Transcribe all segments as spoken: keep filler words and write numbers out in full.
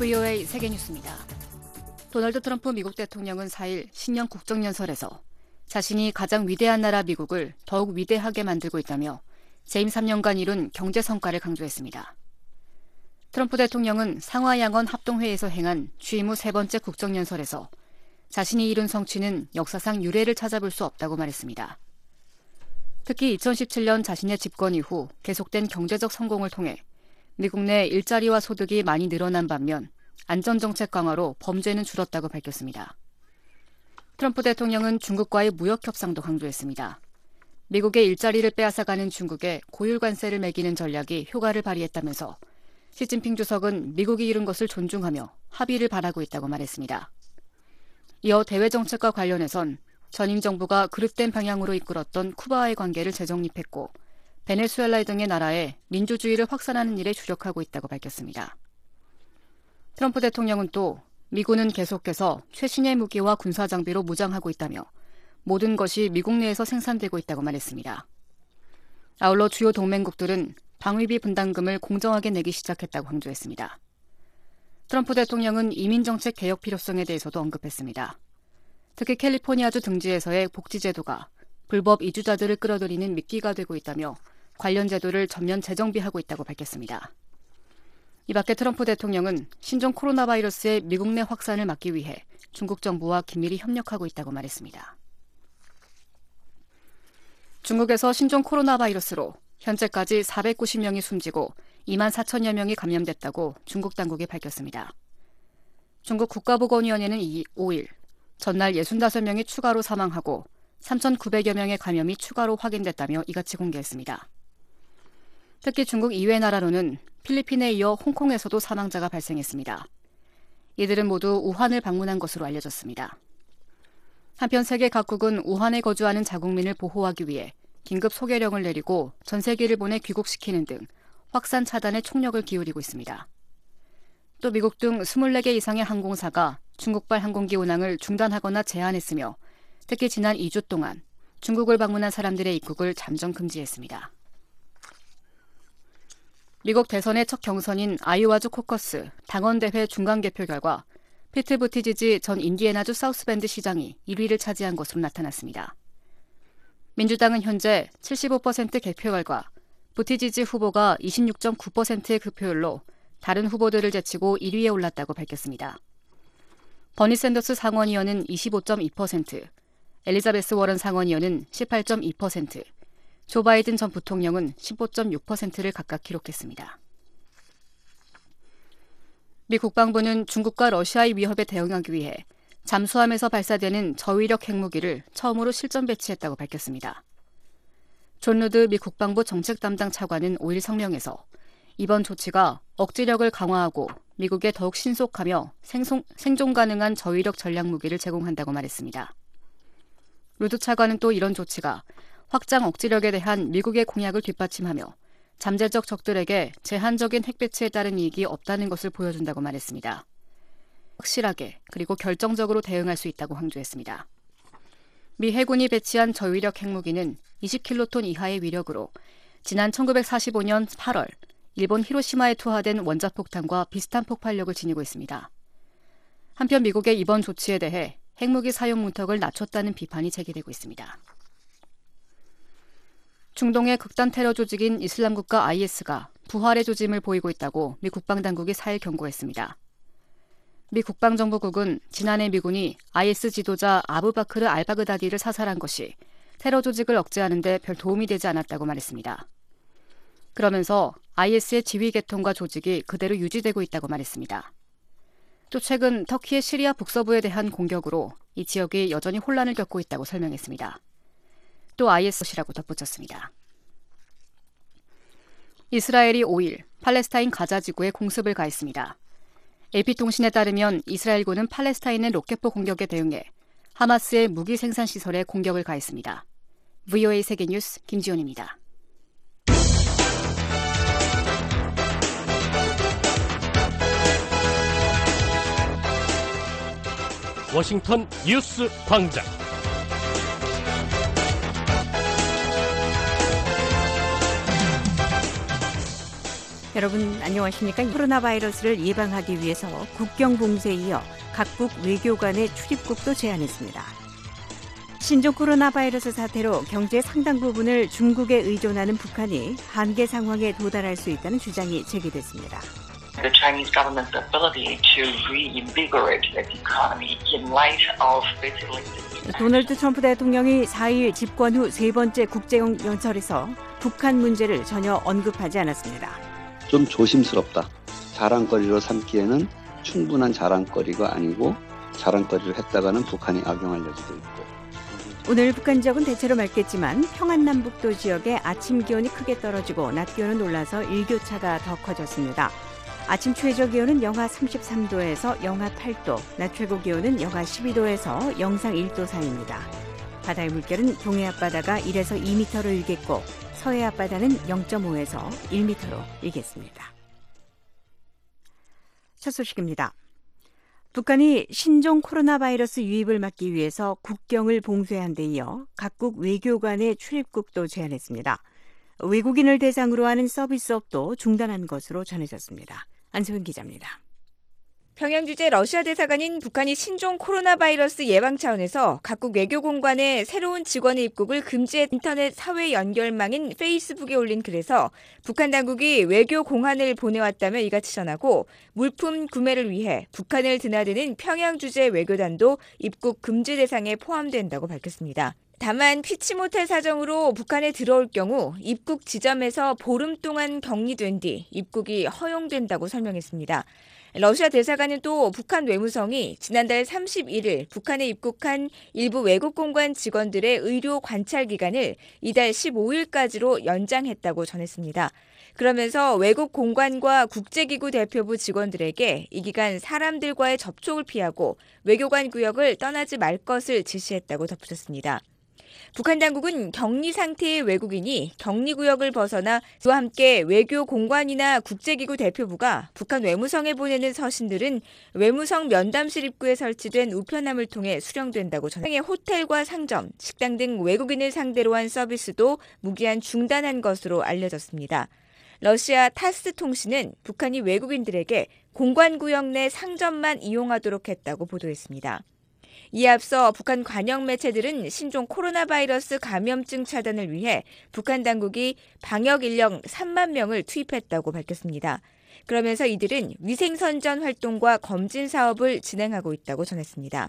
브이오에이 세계뉴스입니다. 도널드 트럼프 미국 대통령은 사 일 신년 국정연설에서 자신이 가장 위대한 나라 미국을 더욱 위대하게 만들고 있다며 재임 삼 년간 이룬 경제 성과를 강조했습니다. 트럼프 대통령은 상하양원 합동회의에서 행한 취임 후 세 번째 국정연설에서 자신이 이룬 성취는 역사상 유례를 찾아볼 수 없다고 말했습니다. 특히 이천십칠 년 자신의 집권 이후 계속된 경제적 성공을 통해 미국 내 일자리와 소득이 많이 늘어난 반면 안전정책 강화로 범죄는 줄었다고 밝혔습니다. 트럼프 대통령은 중국과의 무역 협상도 강조했습니다. 미국의 일자리를 빼앗아가는 중국에 고율 관세를 매기는 전략이 효과를 발휘했다면서 시진핑 주석은 미국이 이룬 것을 존중하며 합의를 바라고 있다고 말했습니다. 이어 대외 정책과 관련해선 전임 정부가 그릇된 방향으로 이끌었던 쿠바와의 관계를 재정립했고 베네수엘라 등의 나라에 민주주의를 확산하는 일에 주력하고 있다고 밝혔습니다. 트럼프 대통령은 또 미군은 계속해서 최신의 무기와 군사 장비로 무장하고 있다며 모든 것이 미국 내에서 생산되고 있다고 말했습니다. 아울러 주요 동맹국들은 방위비 분담금을 공정하게 내기 시작했다고 강조했습니다. 트럼프 대통령은 이민정책 개혁 필요성에 대해서도 언급했습니다. 특히 캘리포니아주 등지에서의 복지제도가 불법 이주자들을 끌어들이는 미끼가 되고 있다며 관련 제도를 전면 재정비하고 있다고 밝혔습니다. 이 밖에 트럼프 대통령은 신종 코로나 바이러스의 미국 내 확산을 막기 위해 중국 정부와 긴밀히 협력하고 있다고 말했습니다. 중국에서 신종 코로나 바이러스로 현재까지 사백구십 명이 숨지고 이만 사천여 명이 감염됐다고 중국 당국이 밝혔습니다. 중국 국가보건위원회는 오 일 전날 육십오 명이 추가로 사망하고 삼천구백여 명의 감염이 추가로 확인됐다며 이같이 공개했습니다. 특히 중국 이외 나라로는 필리핀에 이어 홍콩에서도 사망자가 발생했습니다. 이들은 모두 우한을 방문한 것으로 알려졌습니다. 한편 세계 각국은 우한에 거주하는 자국민을 보호하기 위해 긴급 소개령을 내리고 전세기를 보내 귀국시키는 등 확산 차단에 총력을 기울이고 있습니다. 또 미국 등 이십사 개 이상의 항공사가 중국발 항공기 운항을 중단하거나 제한했으며 특히 지난 이 주 동안 중국을 방문한 사람들의 입국을 잠정 금지했습니다. 미국 대선의 첫 경선인 아이오와주 코커스 당원대회 중간개표 결과 피트 부티지지 전 인디애나주 사우스밴드 시장이 일 위를 차지한 것으로 나타났습니다. 민주당은 현재 칠십오 퍼센트 개표 결과 부티지지 후보가 이십육 점 구 퍼센트의 득표율로 다른 후보들을 제치고 일 위에 올랐다고 밝혔습니다. 버니 샌더스 상원의원은 이십오 점 이 퍼센트, 엘리자베스 워런 상원의원은 십팔 점 이 퍼센트, 조 바이든 전 부통령은 십오 점 육 퍼센트를 각각 기록했습니다. 미 국방부는 중국과 러시아의 위협에 대응하기 위해 잠수함에서 발사되는 저위력 핵무기를 처음으로 실전 배치했다고 밝혔습니다. 존 루드 미 국방부 정책 담당 차관은 오 일 성명에서 이번 조치가 억지력을 강화하고 미국에 더욱 신속하며 생송, 생존 가능한 저위력 전략 무기를 제공한다고 말했습니다. 루드 차관은 또 이런 조치가 확장 억지력에 대한 미국의 공약을 뒷받침하며 잠재적 적들에게 제한적인 핵 배치에 따른 이익이 없다는 것을 보여준다고 말했습니다. 확실하게 그리고 결정적으로 대응할 수 있다고 강조했습니다. 미 해군이 배치한 저위력 핵무기는 이십 킬로톤 이하의 위력으로 지난 천구백사십오 년 팔월 일본 히로시마에 투하된 원자폭탄과 비슷한 폭발력을 지니고 있습니다. 한편 미국의 이번 조치에 대해 핵무기 사용 문턱을 낮췄다는 비판이 제기되고 있습니다. 중동의 극단 테러 조직인 이슬람국가 아이에스가 부활의 조짐을 보이고 있다고 미 국방당국이 사 일 경고했습니다. 미 국방정보국은 지난해 미군이 아이에스 지도자 아부바크르 알바그다디를 사살한 것이 테러 조직을 억제하는 데 별 도움이 되지 않았다고 말했습니다. 그러면서 아이에스의 지휘 계통과 조직이 그대로 유지되고 있다고 말했습니다. 또 최근 터키의 시리아 북서부에 대한 공격으로 이 지역이 여전히 혼란을 겪고 있다고 설명했습니다. 또 아이에스라고 덧붙였습니다. 이스라엘이 오 일 팔레스타인 가자 지구에 공습을 가했습니다. 에이피통신에 따르면 이스라엘군은 팔레스타인의 로켓포 공격에 대응해 하마스의 무기 생산 시설에 공격을 가했습니다. 브이오에이 세계뉴스 김지훈입니다. 워싱턴 뉴스 광장. 여러분 안녕하십니까? 코로나 바이러스를 예방하기 위해서 국경 봉쇄에 이어 각국 외교관의 출입국도 제한했습니다. 신종 코로나 바이러스 사태로 경제 상당 부분을 중국에 의존하는 북한이 한계 상황에 도달할 수 있다는 주장이 제기됐습니다. The Chinese government's ability to reinvigorate the economy in light of basically 도널드 트럼프 대통령이 사 일 집권 후 세 번째 국제용 연설에서 북한 문제를 전혀 언급하지 않았습니다. 좀 조심스럽다. 자랑거리로 삼기에는 충분한 자랑거리가 아니고 자랑거리를 했다가는 북한이 악용할 여지도 있고. 오늘 북한 지역은 대체로 맑겠지만 평안남북도 지역에 아침 기온이 크게 떨어지고 낮 기온은 올라서 일교차가 더 커졌습니다. 아침 최저 기온은 영하 삼십삼 도에서 영하 팔 도, 낮 최고 기온은 영하 십이 도에서 영상 일 도 사이입니다. 바다의 물결은 동해 앞바다가 일에서 이 미터로 일겠고 서해 앞바다는 영 점 오에서 일 미터로 일겠습니다. 첫 소식입니다. 북한이 신종 코로나 바이러스 유입을 막기 위해서 국경을 봉쇄한 데 이어 각국 외교관의 출입국도 제한했습니다. 외국인을 대상으로 하는 서비스업도 중단한 것으로 전해졌습니다. 안소영 기자입니다. 평양 주재 러시아 대사관인 북한이 신종 코로나 바이러스 예방 차원에서 각국 외교공관의 새로운 직원의 입국을 금지해 인터넷 사회 연결망인 페이스북에 올린 글에서 북한 당국이 외교 공안을 보내왔다며 이같이 전하고 물품 구매를 위해 북한을 드나드는 평양 주재 외교단도 입국 금지 대상에 포함된다고 밝혔습니다. 다만 피치 못할 사정으로 북한에 들어올 경우 입국 지점에서 보름 동안 격리된 뒤 입국이 허용된다고 설명했습니다. 러시아 대사관은 또 북한 외무성이 지난달 삼십일 일 북한에 입국한 일부 외국 공관 직원들의 의료 관찰 기간을 이달 십오 일까지로 연장했다고 전했습니다. 그러면서 외국 공관과 국제기구 대표부 직원들에게 이 기간 사람들과의 접촉을 피하고 외교관 구역을 떠나지 말 것을 지시했다고 덧붙였습니다. 북한 당국은 격리 상태의 외국인이 격리구역을 벗어나 그와 함께 외교 공관이나 국제기구 대표부가 북한 외무성에 보내는 서신들은 외무성 면담실 입구에 설치된 우편함을 통해 수령된다고 전해 호텔과 상점, 식당 등 외국인을 상대로 한 서비스도 무기한 중단한 것으로 알려졌습니다. 러시아 타스 통신은 북한이 외국인들에게 공관구역 내 상점만 이용하도록 했다고 보도했습니다. 이에 앞서 북한 관영 매체들은 신종 코로나 바이러스 감염증 차단을 위해 북한 당국이 방역 인력 삼만 명을 투입했다고 밝혔습니다. 그러면서 이들은 위생선전 활동과 검진 사업을 진행하고 있다고 전했습니다.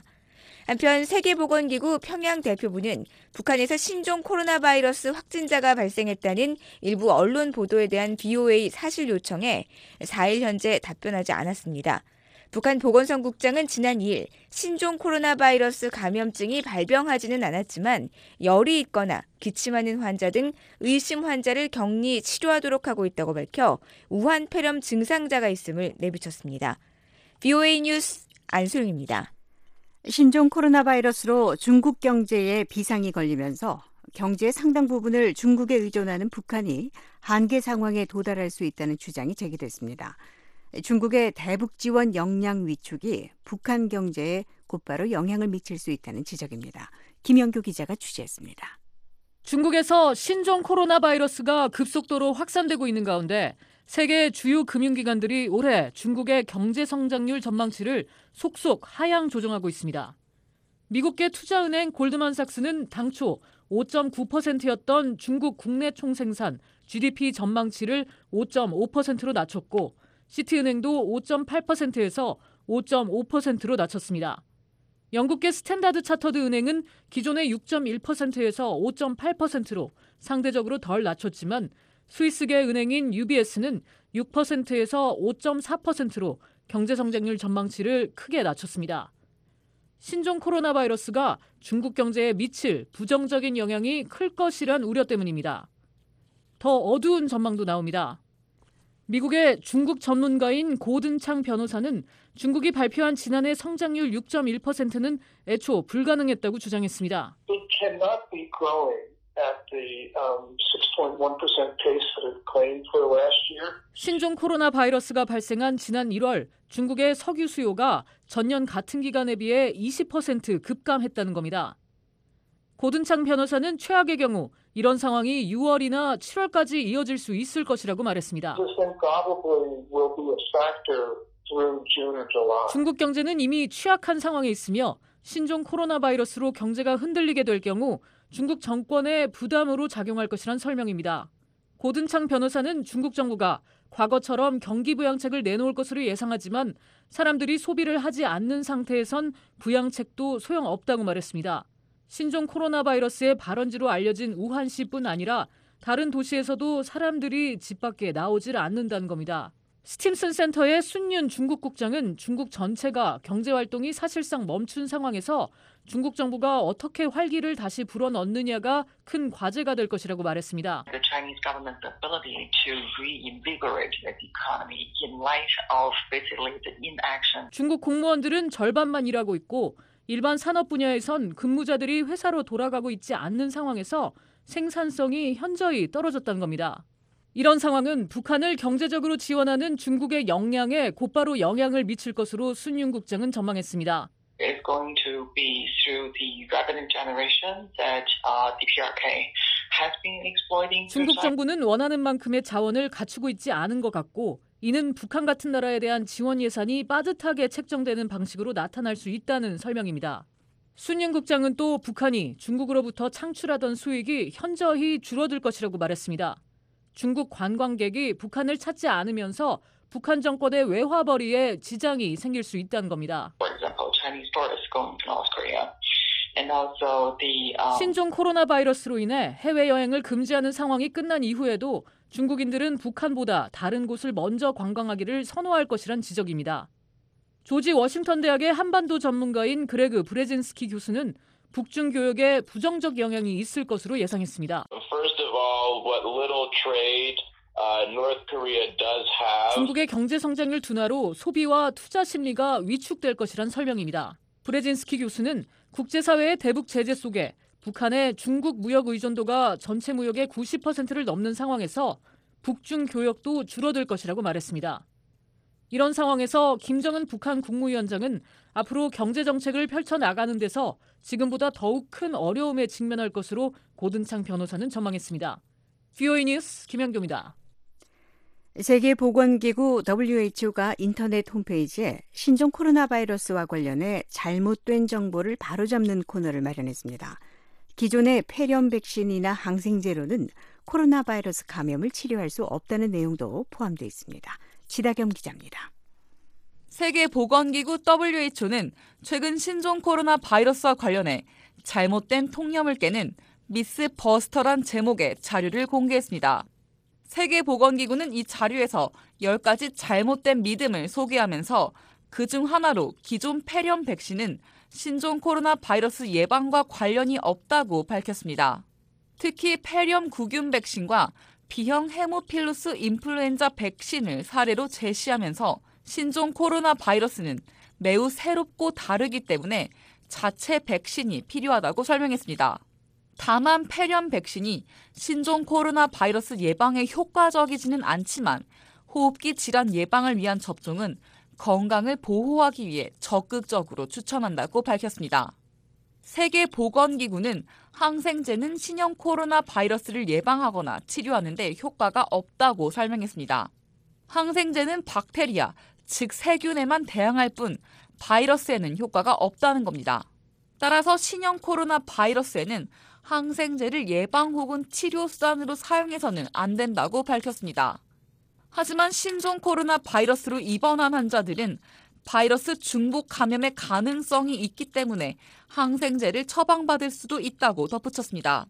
한편 세계보건기구 평양 대표부는 북한에서 신종 코로나 바이러스 확진자가 발생했다는 일부 언론 보도에 대한 브이오에이 사실 요청에 사 일 현재 답변하지 않았습니다. 북한 보건성국장은 지난 이 일 신종 코로나 바이러스 감염증이 발병하지는 않았지만 열이 있거나 기침하는 환자 등 의심 환자를 격리 치료하도록 하고 있다고 밝혀 우한 폐렴 증상자가 있음을 내비쳤습니다. 브이오에이 뉴스 안소영입니다. 신종 코로나 바이러스로 중국 경제에 비상이 걸리면서 경제의 상당 부분을 중국에 의존하는 북한이 한계 상황에 도달할 수 있다는 주장이 제기됐습니다. 중국의 대북 지원 역량 위축이 북한 경제에 곧바로 영향을 미칠 수 있다는 지적입니다. 김영교 기자가 취재했습니다. 중국에서 신종 코로나 바이러스가 급속도로 확산되고 있는 가운데 세계 주요 금융기관들이 올해 중국의 경제 성장률 전망치를 속속 하향 조정하고 있습니다. 미국계 투자은행 골드만삭스는 당초 오 점 구 퍼센트였던 중국 국내 총생산 지디피 전망치를 오 점 오 퍼센트로 낮췄고 시티은행도 오 점 팔 퍼센트에서 오 점 오 퍼센트로 낮췄습니다. 영국계 스탠다드 차터드 은행은 기존의 육 점 일 퍼센트에서 오 점 팔 퍼센트로 상대적으로 덜 낮췄지만 스위스계 은행인 유비에스는 육 퍼센트에서 오 점 사 퍼센트로 경제성장률 전망치를 크게 낮췄습니다. 신종 코로나 바이러스가 중국 경제에 미칠 부정적인 영향이 클 것이란 우려 때문입니다. 더 어두운 전망도 나옵니다. 미국의 중국 전문가인 고든창 변호사는 중국이 발표한 지난해 성장률 육 점 일 퍼센트는 애초 불가능했다고 주장했습니다. It cannot be growing at the um, six point one percent pace that it claimed for last year. 신종 코로나 바이러스가 발생한 지난 일월 중국의 석유 수요가 전년 같은 기간에 비해 이십 퍼센트 급감했다는 겁니다. 고든창 변호사는 최악의 경우 이런 상황이 유월이나 칠월까지 이어질 수 있을 것이라고 말했습니다. This thing probably will be a factor through June or July. 중국 경제는 이미 취약한 상황에 있으며 신종 코로나 바이러스로 경제가 흔들리게 될 경우 중국 정권의 부담으로 작용할 것이란 설명입니다. 고든창 변호사는 중국 정부가 과거처럼 경기 부양책을 내놓을 것으로 예상하지만 사람들이 소비를 하지 않는 상태에선 부양책도 소용없다고 말했습니다. 신종 코로나 바이러스의 발원지로 알려진 우한시뿐 아니라 다른 도시에서도 사람들이 집 밖에 나오질 않는다는 겁니다. 스팀슨 센터의 순윤 중국 국장은 중국 전체가 경제활동이 사실상 멈춘 상황에서 중국 정부가 어떻게 활기를 다시 불어넣느냐가 큰 과제가 될 것이라고 말했습니다. The Chinese government's ability to reinvigorate the economy in light of basically the inaction. 중국 공무원들은 절반만 일하고 있고 일반 산업 분야에선 근무자들이 회사로 돌아가고 있지 않는 상황에서 생산성이 현저히 떨어졌다는 겁니다. 이런 상황은 북한을 경제적으로 지원하는 중국의 역량에 곧바로 영향을 미칠 것으로 순윤 국장은 전망했습니다. It's going to be through the revenue generation that uh, the P R K has been exploiting. 중국 정부는 원하는 만큼의 자원을 갖추고 있지 않은 것 같고 이는 북한 같은 나라에 대한 지원 예산이 빠듯하게 책정되는 방식으로 나타날 수 있다는 설명입니다. 순윤 국장은 또 북한이 중국으로부터 창출하던 수익이 현저히 줄어들 것이라고 말했습니다. 중국 관광객이 북한을 찾지 않으면서 북한 정권의 외화벌이에 지장이 생길 수 있다는 겁니다. For example, Chinese tourists going to North Korea. And also the, um... 신종 코로나 바이러스로 인해 해외여행을 금지하는 상황이 끝난 이후에도 중국인들은 북한보다 다른 곳을 먼저 관광하기를 선호할 것이란 지적입니다. 조지 워싱턴 대학의 한반도 전문가인 그레그 브레진스키 교수는 북중 교역에 부정적 영향이 있을 것으로 예상했습니다. First of all, what little trade uh, North Korea does have. 중국의 경제 성장률 둔화로 소비와 투자 심리가 위축될 것이란 설명입니다. 브레진스키 교수는 국제사회의 대북 제재 속에 북한의 중국 무역 의존도가 전체 무역의 구십 퍼센트를 넘는 상황에서 북중 교역도 줄어들 것이라고 말했습니다. 이런 상황에서 김정은 북한 국무위원장은 앞으로 경제정책을 펼쳐나가는 데서 지금보다 더욱 큰 어려움에 직면할 것으로 고든창 변호사는 전망했습니다. 브이오에이 뉴스 김현경입니다. 세계보건기구 더블유에이치오가 인터넷 홈페이지에 신종 코로나 바이러스와 관련해 잘못된 정보를 바로잡는 코너를 마련했습니다. 기존의 폐렴 백신이나 항생제로는 코로나 바이러스 감염을 치료할 수 없다는 내용도 포함되어 있습니다. 지다겸 기자입니다. 세계보건기구 더블유에이치오는 최근 신종 코로나 바이러스와 관련해 잘못된 통념을 깨는 미스버스터란 제목의 자료를 공개했습니다. 세계보건기구는 이 자료에서 열 가지 잘못된 믿음을 소개하면서 그중 하나로 기존 폐렴 백신은 신종 코로나 바이러스 예방과 관련이 없다고 밝혔습니다. 특히 폐렴 구균 백신과 B형 헤모필루스 인플루엔자 백신을 사례로 제시하면서 신종 코로나 바이러스는 매우 새롭고 다르기 때문에 자체 백신이 필요하다고 설명했습니다. 다만 폐렴 백신이 신종 코로나 바이러스 예방에 효과적이지는 않지만 호흡기 질환 예방을 위한 접종은 건강을 보호하기 위해 적극적으로 추천한다고 밝혔습니다. 세계보건기구는 항생제는 신형 코로나 바이러스를 예방하거나 치료하는 데 효과가 없다고 설명했습니다. 항생제는 박테리아, 즉 세균에만 대항할 뿐 바이러스에는 효과가 없다는 겁니다. 따라서 신형 코로나 바이러스에는 항생제를 예방 혹은 치료 수단으로 사용해서는 안 된다고 밝혔습니다. 하지만 신종 코로나 바이러스로 입원한 환자들은 바이러스 중복 감염의 가능성이 있기 때문에 항생제를 처방받을 수도 있다고 덧붙였습니다.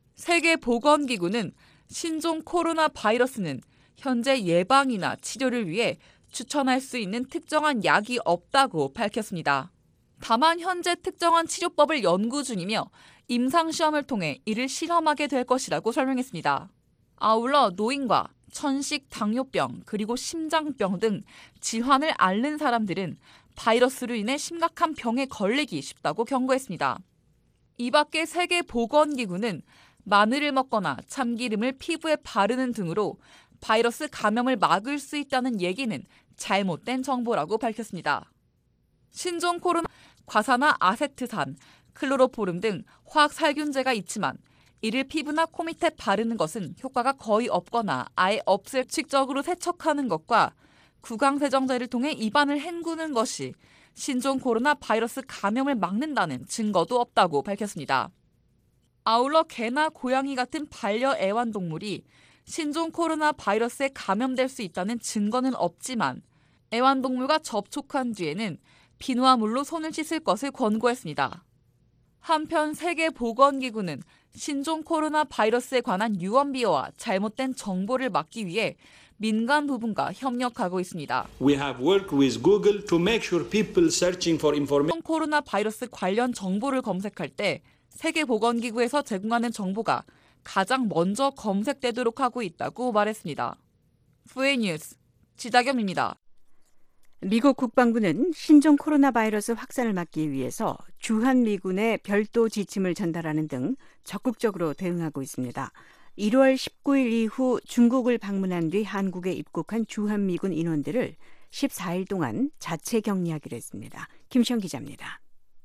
세계보건기구는 신종 코로나 바이러스는 현재 예방이나 치료를 위해 추천할 수 있는 특정한 약이 없다고 밝혔습니다. 다만 현재 특정한 치료법을 연구 중이며 임상시험을 통해 이를 실험하게 될 것이라고 설명했습니다. 아울러 노인과 천식, 당뇨병, 그리고 심장병 등 질환을 앓는 사람들은 바이러스로 인해 심각한 병에 걸리기 쉽다고 경고했습니다. 이 밖에 세계보건기구는 마늘을 먹거나 참기름을 피부에 바르는 등으로 바이러스 감염을 막을 수 있다는 얘기는 잘못된 정보라고 밝혔습니다. 신종 코로나 과산화 아세트산, 클로로포름 등 화학 살균제가 있지만 이를 피부나 코 밑에 바르는 것은 효과가 거의 없거나 아예 없을 직접으로 세척하는 것과 구강세정제를 통해 입안을 헹구는 것이 신종 코로나 바이러스 감염을 막는다는 증거도 없다고 밝혔습니다. 아울러 개나 고양이 같은 반려 애완동물이 신종 코로나 바이러스에 감염될 수 있다는 증거는 없지만 애완동물과 접촉한 뒤에는 비누와 물로 손을 씻을 것을 권고했습니다. 한편 세계보건기구는 신종 코로나 바이러스에 관한 유언비어와 잘못된 정보를 막기 위해 민간 부분과 협력하고 있습니다. We have worked with Google to make sure people searching for information. 신종 코로나 바이러스 관련 정보를 검색할 때 세계보건기구에서 제공하는 정보가 가장 먼저 검색되도록 하고 있다고 말했습니다. 푸에이 뉴스 지다겸입니다. 미국 국방부는 신종 코로나 바이러스 확산을 막기 위해서 주한미군에 별도 지침을 전달하는 등 적극적으로 대응하고 있습니다. 일월 십구일 이후 중국을 방문한 뒤 한국에 입국한 주한미군 인원들을 십사일 동안 자체 격리하기로 했습니다. 김시영 기자입니다.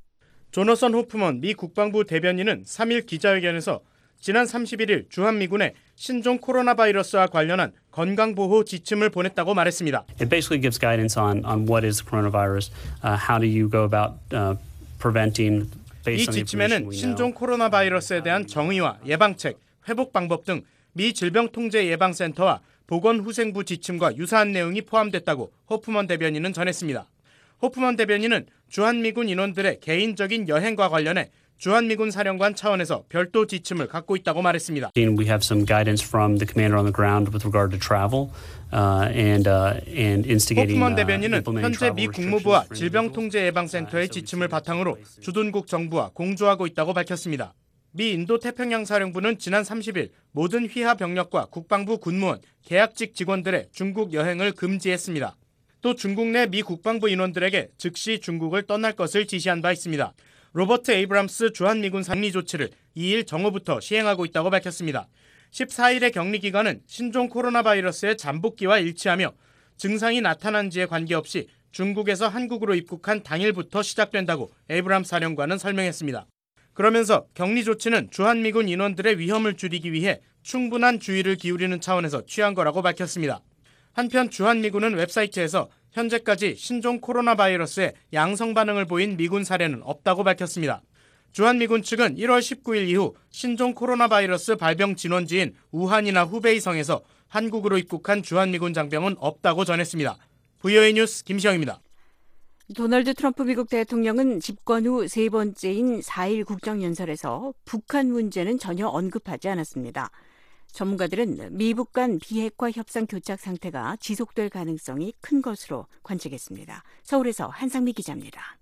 조너선 호프먼 미 국방부 대변인은 삼일 기자회견에서 지난 삼십일일 주한미군에 신종 코로나 바이러스와 관련한 건강보호 지침을 보냈다고 말했습니다. It basically gives guidance on on what is coronavirus, uh, how do you go about uh, preventing. 이 지침에는 신종 코로나 바이러스에 대한 정의와 예방책, 회복 방법 등 미 질병통제예방센터와 보건후생부 지침과 유사한 내용이 포함됐다고 호프먼 대변인은 전했습니다. 호프먼 대변인은 주한미군 인원들의 개인적인 여행과 관련해 주한미군 사령관 차원에서 별도 지침을 갖고 있다고 말했습니다. We have some guidance from the commander on the ground with regard to travel uh, and uh, and instigating. 호프먼 대변인은 현재 미 국무부와 질병통제예방센터의 지침을 바탕으로 주둔국 정부와 공조하고 있다고 밝혔습니다. 미 인도태평양 사령부는 지난 삼십일 모든 휘하 병력과 국방부 군무원, 계약직 직원들의 중국 여행을 금지했습니다. 또 중국 내 미 국방부 인원들에게 즉시 중국을 떠날 것을 지시한 바 있습니다. 로버트 에이브람스 주한미군 상리 조치를 이일 정오부터 시행하고 있다고 밝혔습니다. 십사일의 격리 기간은 신종 코로나 바이러스의 잠복기와 일치하며 증상이 나타난지에 관계없이 중국에서 한국으로 입국한 당일부터 시작된다고 에이브람스 사령관은 설명했습니다. 그러면서 격리 조치는 주한미군 인원들의 위험을 줄이기 위해 충분한 주의를 기울이는 차원에서 취한 거라고 밝혔습니다. 한편 주한미군은 웹사이트에서 현재까지 신종 코로나 바이러스에 양성 반응을 보인 미군 사례는 없다고 밝혔습니다. 주한미군 측은 일월 십구일 이후 신종 코로나 바이러스 발병 진원지인 우한이나 후베이성에서 한국으로 입국한 주한미군 장병은 없다고 전했습니다. 브이오에이 뉴스 김시영입니다. 도널드 트럼프 미국 대통령은 집권 후 세 번째인 사일 국정연설에서 북한 문제는 전혀 언급하지 않았습니다. 전문가들은 미북 간 비핵화 협상 교착 상태가 지속될 가능성이 큰 것으로 관측했습니다. 서울에서 한상미 기자입니다.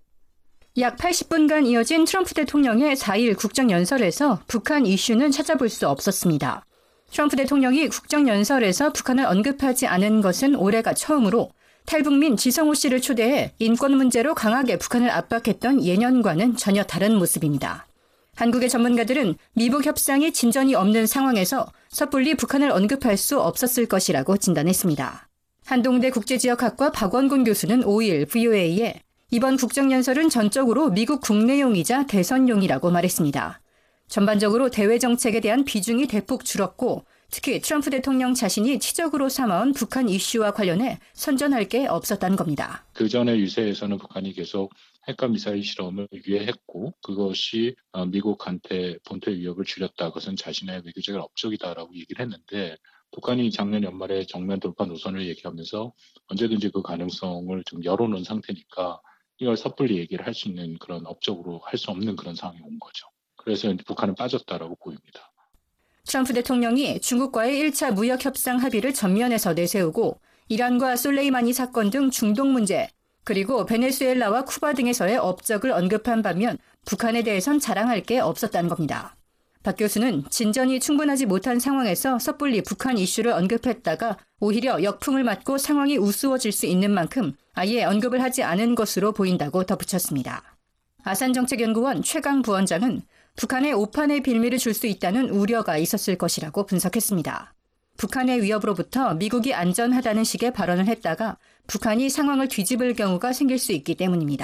약 팔십 분간 이어진 트럼프 대통령의 사일 국정연설에서 북한 이슈는 찾아볼 수 없었습니다. 트럼프 대통령이 국정연설에서 북한을 언급하지 않은 것은 올해가 처음으로 탈북민 지성호 씨를 초대해 인권 문제로 강하게 북한을 압박했던 예년과는 전혀 다른 모습입니다. 한국의 전문가들은 미북 협상이 진전이 없는 상황에서 섣불리 북한을 언급할 수 없었을 것이라고 진단했습니다. 한동대 국제지역학과 박원군 교수는 오일 브이오에이에 이번 국정연설은 전적으로 미국 국내용이자 대선용이라고 말했습니다. 전반적으로 대외 정책에 대한 비중이 대폭 줄었고 특히 트럼프 대통령 자신이 치적으로 삼아온 북한 이슈와 관련해 선전할 게 없었다는 겁니다. 그 전에 유세에서는 북한이 계속 핵과 미사일 실험을 유예했고 그것이 미국한테 본토의 위협을 줄였다. 그것은 자신의 외교적인 업적이다라고 얘기를 했는데 북한이 작년 연말에 정면 돌파 노선을 얘기하면서 언제든지 그 가능성을 좀 열어놓은 상태니까 이걸 섣불리 얘기를 할 수 있는 그런 업적으로 할 수 없는 그런 상황이 온 거죠. 그래서 북한은 빠졌다라고 보입니다. 트럼프 대통령이 중국과의 일 차 무역 협상 합의를 전면에서 내세우고 이란과 솔레이마니 사건 등 중동 문제, 그리고 베네수엘라와 쿠바 등에서의 업적을 언급한 반면 북한에 대해선 자랑할 게 없었다는 겁니다. 박 교수는 진전이 충분하지 못한 상황에서 섣불리 북한 이슈를 언급했다가 오히려 역풍을 맞고 상황이 우스워질 수 있는 만큼 아예 언급을 하지 않은 것으로 보인다고 덧붙였습니다. 아산정책연구원 최강 부원장은 북한의 오판의 빌미를 줄 수 있다는 우려가 있었을 것이라고 분석했습니다. 북한의 위협으로부터 미국이 안전하다는 식의 발언을 했다가 북한이 상황을 뒤집을 경우가 생길 수 있기 때문입니다.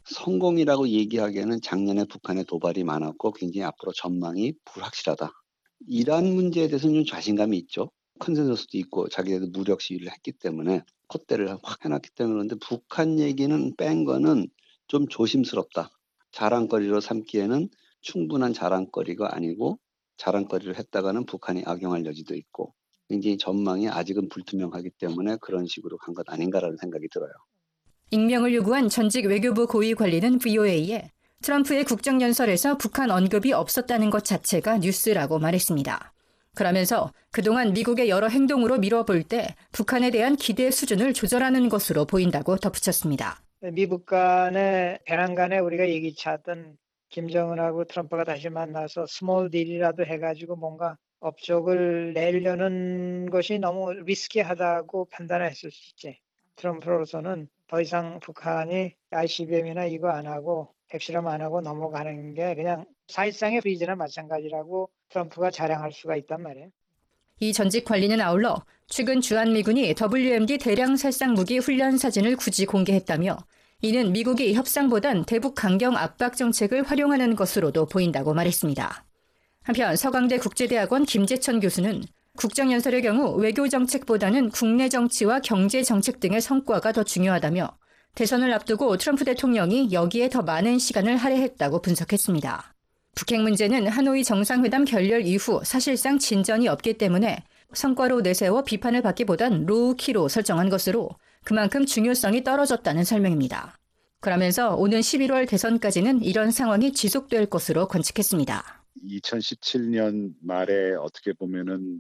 성공이라고 얘기하기에는 작년에 북한의 도발이 많았고 굉장히 앞으로 전망이 불확실하다. 이란 문제에 대해서는 좀 자신감이 있죠. 컨센서스도 있고 자기들도 무력 시위를 했기 때문에 콧대를 확 해놨기 때문에. 그런데 북한 얘기는 뺀 거는 좀 조심스럽다. 자랑거리로 삼기에는 충분한 자랑거리가 아니고 자랑거리를 했다가는 북한이 악용할 여지도 있고 굉장히 전망이 아직은 불투명하기 때문에 그런 식으로 간 것 아닌가라는 생각이 들어요. 익명을 요구한 전직 외교부 고위 관리는 브이오에이에 트럼프의 국정연설에서 북한 언급이 없었다는 것 자체가 뉴스라고 말했습니다. 그러면서 그동안 미국의 여러 행동으로 미뤄볼 때 북한에 대한 기대 수준을 조절하는 것으로 보인다고 덧붙였습니다. 미북 간의 배낭 간에 우리가 예기치 않던 김정은하고 트럼프가 다시 만나서 스몰 딜이라도 해가지고 뭔가 업적을 내려는 것이 너무 리스키하다고 판단했을 수 있지. 트럼프로서는 더 이상 북한이 아이씨비엠이나 이거 안 하고 핵실험 안 하고 넘어가는 게 그냥 사실상의 프리즈나 마찬가지라고 트럼프가 자랑할 수가 있단 말이에요. 이 전직 관리는 아울러 최근 주한미군이 더블유엠디 대량 살상 무기 훈련 사진을 굳이 공개했다며 이는 미국이 협상보단 대북 강경 압박 정책을 활용하는 것으로도 보인다고 말했습니다. 한편 서강대 국제대학원 김재천 교수는 국정연설의 경우 외교 정책보다는 국내 정치와 경제 정책 등의 성과가 더 중요하다며 대선을 앞두고 트럼프 대통령이 여기에 더 많은 시간을 할애했다고 분석했습니다. 북핵 문제는 하노이 정상회담 결렬 이후 사실상 진전이 없기 때문에 성과로 내세워 비판을 받기보단 로우키로 설정한 것으로 그만큼 중요성이 떨어졌다는 설명입니다. 그러면서 오는 십일월 대선까지는 이런 상황이 지속될 것으로 관측했습니다. 이천십칠 년 말에 어떻게 보면은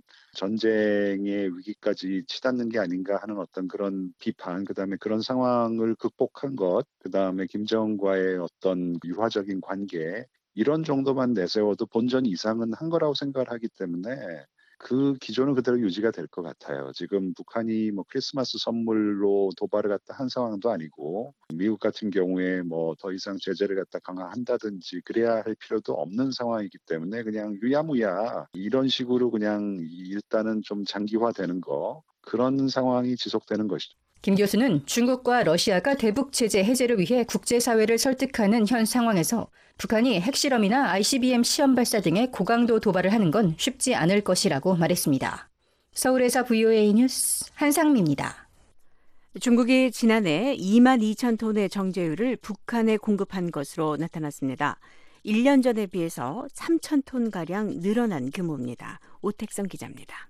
전쟁의 위기까지 치닫는 게 아닌가 하는 어떤 그런 비판, 그다음에 그런 상황을 극복한 것, 그다음에 김정은과의 어떤 유화적인 관계 이런 정도만 내세워도 본전 이상은 한 거라고 생각을 하기 때문에 그 기조는 그대로 유지가 될 것 같아요. 지금 북한이 뭐 크리스마스 선물로 도발을 갖다 한 상황도 아니고 미국 같은 경우에 뭐 더 이상 제재를 갖다 강화한다든지 그래야 할 필요도 없는 상황이기 때문에 그냥 유야무야 이런 식으로 그냥 일단은 좀 장기화되는 거 그런 상황이 지속되는 것이죠. 김 교수는 중국과 러시아가 대북 제재 해제를 위해 국제사회를 설득하는 현 상황에서 북한이 핵실험이나 아이씨비엠 시험 발사 등의 고강도 도발을 하는 건 쉽지 않을 것이라고 말했습니다. 서울에서 브이오에이 뉴스 한상미입니다. 중국이 지난해 이만 이천 톤의 정제유를 북한에 공급한 것으로 나타났습니다. 일 년 전에 비해서 삼천 톤가량 늘어난 규모입니다. 오택성 기자입니다.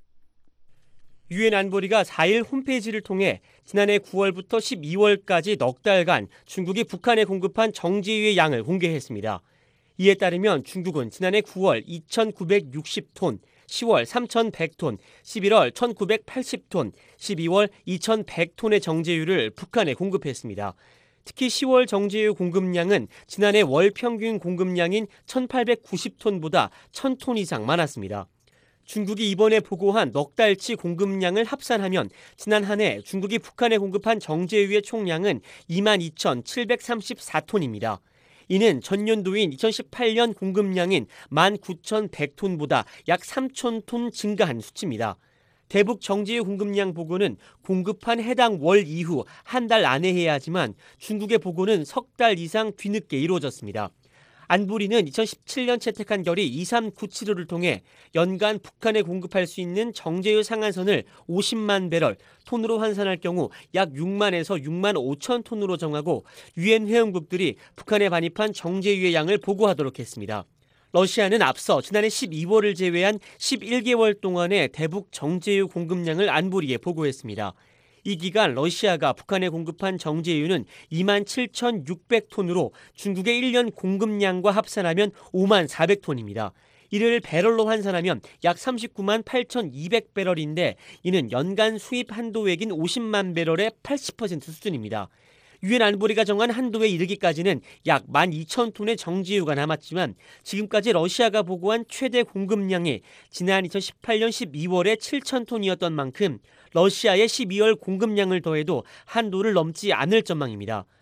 유엔 안보리가 사 일 홈페이지를 통해 지난해 구월부터 십이월까지 넉 달간 중국이 북한에 공급한 정제유의 양을 공개했습니다. 이에 따르면 중국은 지난해 구월 이천구백육십 톤, 시월 삼천백 톤, 십일월 천구백팔십 톤, 십이월 이천백 톤의 정제유를 북한에 공급했습니다. 특히 시월 정제유 공급량은 지난해 월 평균 공급량인 천팔백구십 톤보다 천 톤 이상 많았습니다. 중국이 이번에 보고한 넉 달치 공급량을 합산하면 지난 한 해 중국이 북한에 공급한 정제유의 총량은 이만 이천칠백삼십사 톤입니다. 이는 전년도인 이천십팔 년 공급량인 만 구천백 톤보다 약 삼천 톤 증가한 수치입니다. 대북 정제유 공급량 보고는 공급한 해당 월 이후 한 달 안에 해야 하지만 중국의 보고는 석 달 이상 뒤늦게 이루어졌습니다. 안보리는 이천십칠 년 채택한 결의 이삼구칠오를 통해 연간 북한에 공급할 수 있는 정제유 상한선을 오십만 배럴, 톤으로 환산할 경우 약 육만에서 육만 오천 톤으로 정하고 유엔 회원국들이 북한에 반입한 정제유의 양을 보고하도록 했습니다. 러시아는 앞서 지난해 십이월을 제외한 십일 개월 동안의 대북 정제유 공급량을 안보리에 보고했습니다. 이 기간 러시아가 북한에 공급한 정제유는 이만 칠천육백 톤으로 중국의 일 년 공급량과 합산하면 오만 사백 톤입니다. 이를 배럴로 환산하면 약 삼십구만 팔천이백 배럴인데 이는 연간 수입 한도액인 오십만 배럴의 팔십 퍼센트 수준입니다. 유엔 안보리가 정한 한도에 이르기까지는 약 만 이천 톤의 정제유가 남았지만 지금까지 러시아가 보고한 최대 공급량이 지난 이천십팔 년 십이월에 칠천 톤이었던 만큼 러시아의 십이월 공급량을 더해도 한도를 넘지 않을 전망입니다.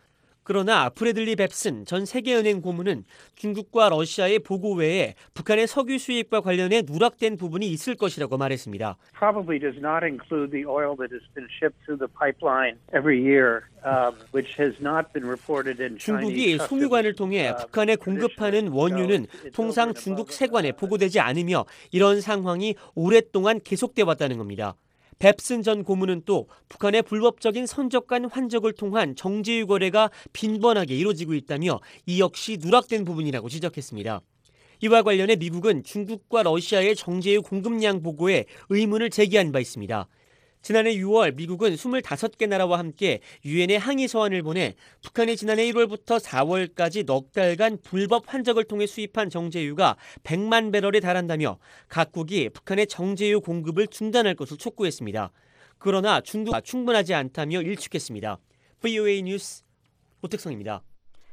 그러나 브래들리 뱁슨 전 세계은행 고문은 중국과 러시아의 보고 외에 북한의 석유 수입과 관련해 누락된 부분이 있을 것이라고 말했습니다. Probably does not include the oil that has been shipped through the pipeline every year, um, which has not been reported in 중국이 Chinese 송유관을 통해 북한에 공급하는 원유는 통상 중국 세관에 보고되지 않으며 이런 상황이 오랫동안 계속돼 왔다는 겁니다. 뱁슨 전 고문은 또 북한의 불법적인 선적간 환적을 통한 정제유 거래가 빈번하게 이루어지고 있다며 이 역시 누락된 부분이라고 지적했습니다. 이와 관련해 미국은 중국과 러시아의 정제유 공급량 보고에 의문을 제기한 바 있습니다. 지난해 유월 미국은 스물다섯 개 나라와 함께 유엔에 항의 서한을 보내 북한이 지난해 일월부터 사월까지 넉 달간 불법 환적을 통해 수입한 정제유가 백만 배럴에 달한다며 각국이 북한의 정제유 공급을 중단할 것을 촉구했습니다. 그러나 중국은 충분하지 않다며 일축했습니다. 브이오에이 뉴스 오택성입니다.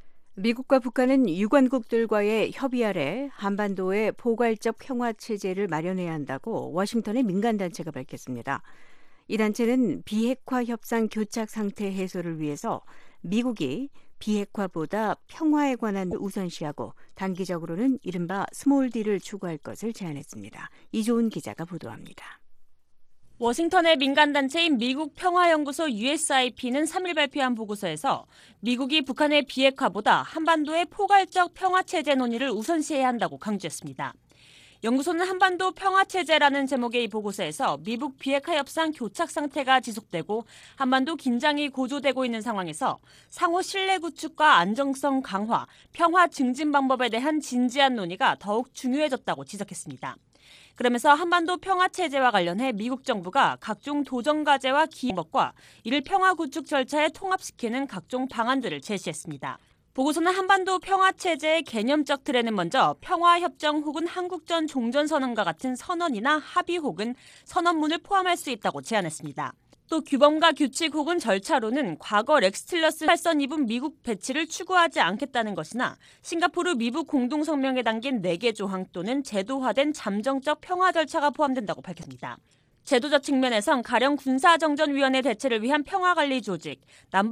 미국과 북한은 유관국들과의 협의 아래 한반도의 포괄적 평화체제를 마련해야 한다고 워싱턴의 민간단체가 밝혔습니다. 이 단체는 비핵화 협상 교착 상태 해소를 위해서 미국이 비핵화보다 평화에 관한 우선시하고 단기적으로는 이른바 스몰 D를 추구할 것을 제안했습니다. 이조은 기자가 보도합니다. 워싱턴의 민간단체인 미국 평화연구소 유에스아이피는 삼 일 발표한 보고서에서 미국이 북한의 비핵화보다 한반도의 포괄적 평화체제 논의를 우선시해야 한다고 강조했습니다. 연구소는 한반도 평화체제라는 제목의 이 보고서에서 미북 비핵화 협상 교착 상태가 지속되고 한반도 긴장이 고조되고 있는 상황에서 상호 신뢰 구축과 안정성 강화, 평화 증진 방법에 대한 진지한 논의가 더욱 중요해졌다고 지적했습니다. 그러면서 한반도 평화체제와 관련해 미국 정부가 각종 도전과제와 기획법과 이를 평화 구축 절차에 통합시키는 각종 방안들을 제시했습니다. 보고서는 한반도 평화체제의 개념적 틀에는 먼저 평화협정 혹은 한국전 종전선언과 같은 선언이나 합의 혹은 선언문을 포함할 수 있다고 제안했습니다. 또 규범과 규칙 혹은 절차로는 과거 렉스틸러스 팔선 입은 미국 배치를 추구하지 않겠다는 것이나 싱가포르 미북 공동성명에 담긴 네 개 조항 또는 제도화된 잠정적 평화 절차가 포함된다고 밝혔습니다. 제도적 측면에선 가령 군사정전위원회 대체를 위한 평화관리조직,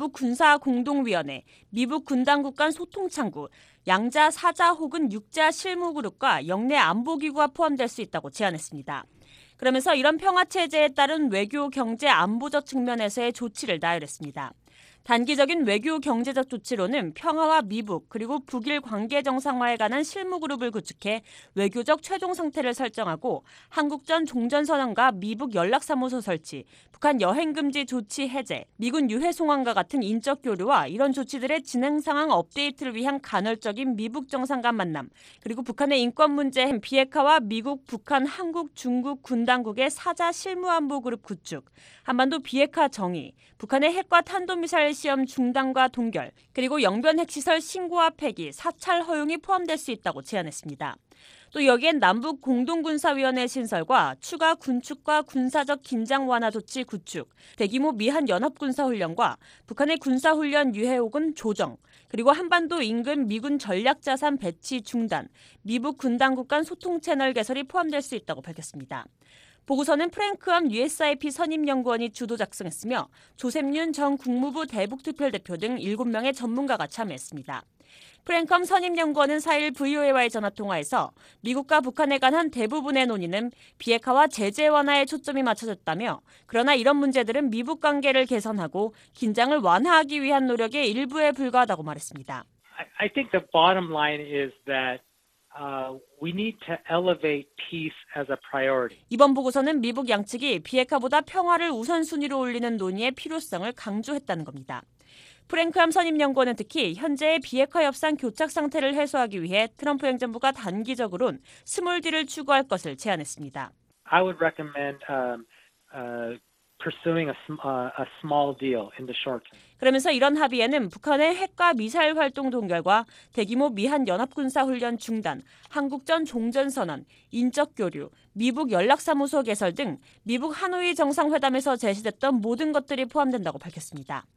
남북군사공동위원회, 미북 군당국 간 소통창구, 양자, 사자 혹은 육자 실무그룹과 영내 안보기구가 포함될 수 있다고 제안했습니다. 그러면서 이런 평화체제에 따른 외교, 경제, 안보적 측면에서의 조치를 나열했습니다. 단기적인 외교 경제적 조치로는 평화와 미북 그리고 북일 관계 정상화에 관한 실무그룹을 구축해 외교적 최종 상태를 설정하고 한국전 종전선언과 미북 연락사무소 설치, 북한 여행금지 조치 해제, 미군 유해 송환과 같은 인적 교류와 이런 조치들의 진행 상황 업데이트를 위한 간헐적인 미북 정상 간 만남, 그리고 북한의 인권 문제, 비핵화와 미국, 북한, 한국, 중국 군당국의 사자 실무안보 그룹 구축, 한반도 비핵화 정의, 북한의 핵과 탄도미사일 시험 중단과 동결, 그리고 영변 핵시설 신고와 폐기, 사찰 허용이 포함될 수 있다고 제안했습니다. 또 여기엔 남북 공동군사위원회 신설과 추가 군축과 군사적 긴장 완화 조치 구축, 대규모 미한 연합군사훈련과 북한의 군사훈련 유해 혹은 조정, 그리고 한반도 인근 미군 전략자산 배치 중단, 미북 군당국 간 소통 채널 개설이 포함될 수 있다고 밝혔습니다. 보고서는 프랭크엄 유에스아이피 선임연구원이 주도 작성했으며 조셉윤 전 국무부 대북특별대표 등 일곱 명의 전문가가 참여했습니다. 프랭컴 선임연구원은 사 일 브이오에이와의 전화통화에서 미국과 북한에 관한 대부분의 논의는 비핵화와 제재 완화에 초점이 맞춰졌다며 그러나 이런 문제들은 미북 관계를 개선하고 긴장을 완화하기 위한 노력의 일부에 불과하다고 말했습니다. I think the bottom line is that Uh, we need to elevate peace as a priority. 이번 보고서는 미북 양측이 비핵화보다 평화를 우선순위로 올리는 논의의 필요성을 강조했다는 겁니다. 프랭크함 선임연구원은 특히 현재의 비핵화 협상 교착 상태를 해소하기 위해 트럼프 행정부가 단기적으론 스몰 D를 추구할 것을 제안했습니다. I would recommend um, uh, pursuing a, uh, a small deal in the short term. 그러면서 이런 합의에는 북한의 핵과 미사일 활동 동결과 대규모 미한 연합군사훈련 중단, 한국전 종전선언, 인적 교류, 미북 연락사무소 개설 등 미북 하노이 정상회담에서 제시됐던 모든 것들이 포함된다고 밝혔습니다.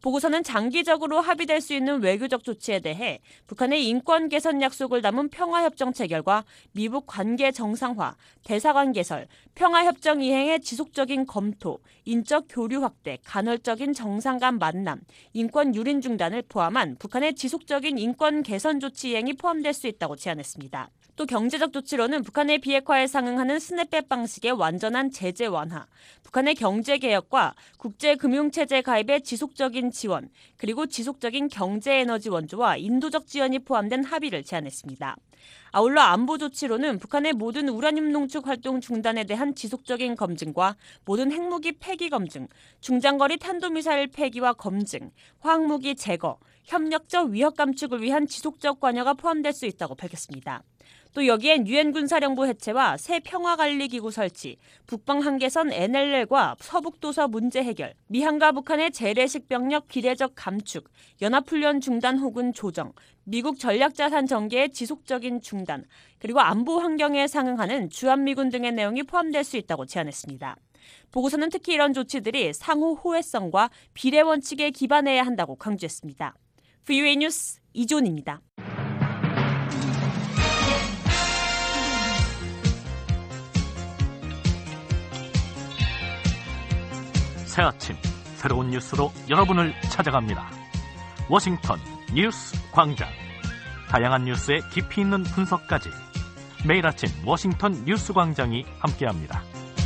보고서는 장기적으로 합의될 수 있는 외교적 조치에 대해 북한의 인권 개선 약속을 담은 평화협정 체결과 미북 관계 정상화, 대사관 개설, 평화협정 이행의 지속적인 검토, 인적 교류 확대, 간헐적인 정상 간 만남, 인권 유린 중단을 포함한 북한의 지속적인 인권 개선 조치 이행이 포함될 수 있다고 제안했습니다. 또 경제적 조치로는 북한의 비핵화에 상응하는 스냅백 방식의 완전한 제재 완화, 북한의 경제개혁과 국제금융체제 가입의 지속적인 지원, 그리고 지속적인 경제에너지 원조와 인도적 지원이 포함된 합의를 제안했습니다. 아울러 안보 조치로는 북한의 모든 우라늄 농축 활동 중단에 대한 지속적인 검증과 모든 핵무기 폐기 검증, 중장거리 탄도미사일 폐기와 검증, 화학무기 제거, 협력적 위협 감축을 위한 지속적 관여가 포함될 수 있다고 밝혔습니다. 또 여기엔 유엔 군사령부 해체와 새 평화관리기구 설치, 북방 한계선 엔엘엘과 서북도서 문제 해결, 미한과 북한의 재래식 병력 비례적 감축, 연합훈련 중단 혹은 조정, 미국 전략자산 전개의 지속적인 중단, 그리고 안보 환경에 상응하는 주한미군 등의 내용이 포함될 수 있다고 제안했습니다. 보고서는 특히 이런 조치들이 상호 호혜성과 비례 원칙에 기반해야 한다고 강조했습니다. 브이오에이 뉴스 이존입니다. 새 아침 새로운 뉴스로 여러분을 찾아갑니다. 워싱턴 뉴스 광장. 다양한 뉴스의 깊이 있는 분석까지 매일 아침 워싱턴 뉴스 광장이 함께합니다.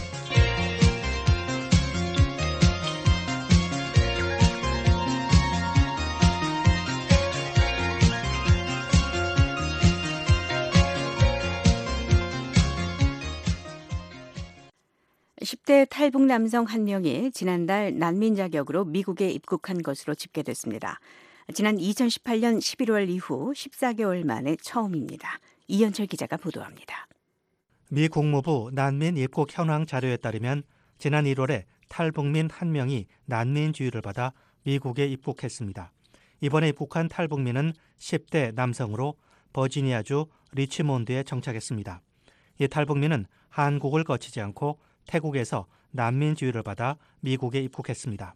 십 대 탈북 남성 한 명이 지난달 난민 자격으로 미국에 입국한 것으로 집계됐습니다. 지난 이천십팔 년 십일월 이후 십사 개월 만에 처음입니다. 이현철 기자가 보도합니다. 미 국무부 난민 입국 현황 자료에 따르면 지난 일월에 탈북민 한 명이 난민주의를 받아 미국에 입국했습니다. 이번에 입국한 탈북민은 십 대 남성으로 버지니아주 리치몬드에 정착했습니다. 이 탈북민은 한국을 거치지 않고 태국에서 난민주의를 받아 미국에 입국했습니다.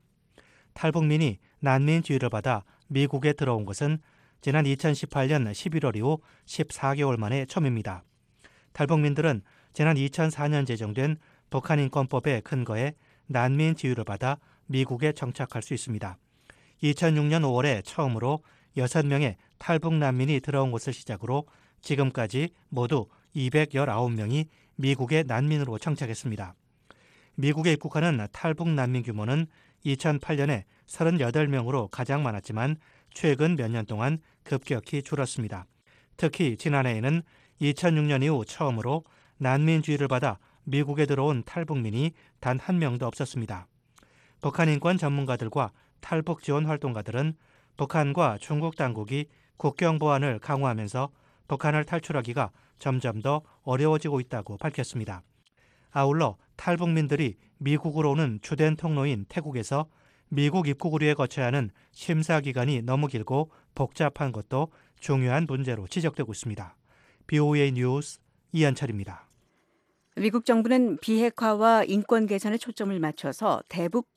탈북민이 난민주의를 받아 미국에 들어온 것은 지난 이천십팔 년 십일월 이후 십사 개월 만에 처음입니다. 탈북민들은 지난 이천사 년 제정된 북한인권법에 근거해 난민지위를 받아 미국에 정착할 수 있습니다. 이천육 년 오월에 처음으로 여섯 명의 탈북 난민이 들어온 것을 시작으로 지금까지 모두 이백십구 명이 미국의 난민으로 정착했습니다. 미국에 입국하는 탈북 난민 규모는 이천팔 년에 삼십팔 명으로 가장 많았지만 최근 몇 년 동안 급격히 줄었습니다. 특히 지난해에는 이천육 년 이후 처음으로 난민주의를 받아 미국에 들어온 탈북민이 단 한 명도 없었습니다. 북한 인권 전문가들과 탈북 지원 활동가들은 북한과 중국 당국이 국경 보안을 강화하면서 북한을 탈출하기가 점점 더 어려워지고 있다고 밝혔습니다. 아울러 탈북민들이 미국으로 오는 주된 통로인 태국에서 미국 입국을 위해 거쳐야 하는 심사 기간이 너무 길고 복잡한 것도 중요한 문제로 지적되고 있습니다. 브이오에이 뉴스 이현철입니다. 미국 정부는 비핵화와 인권 개선에 초점을 맞춰서 대북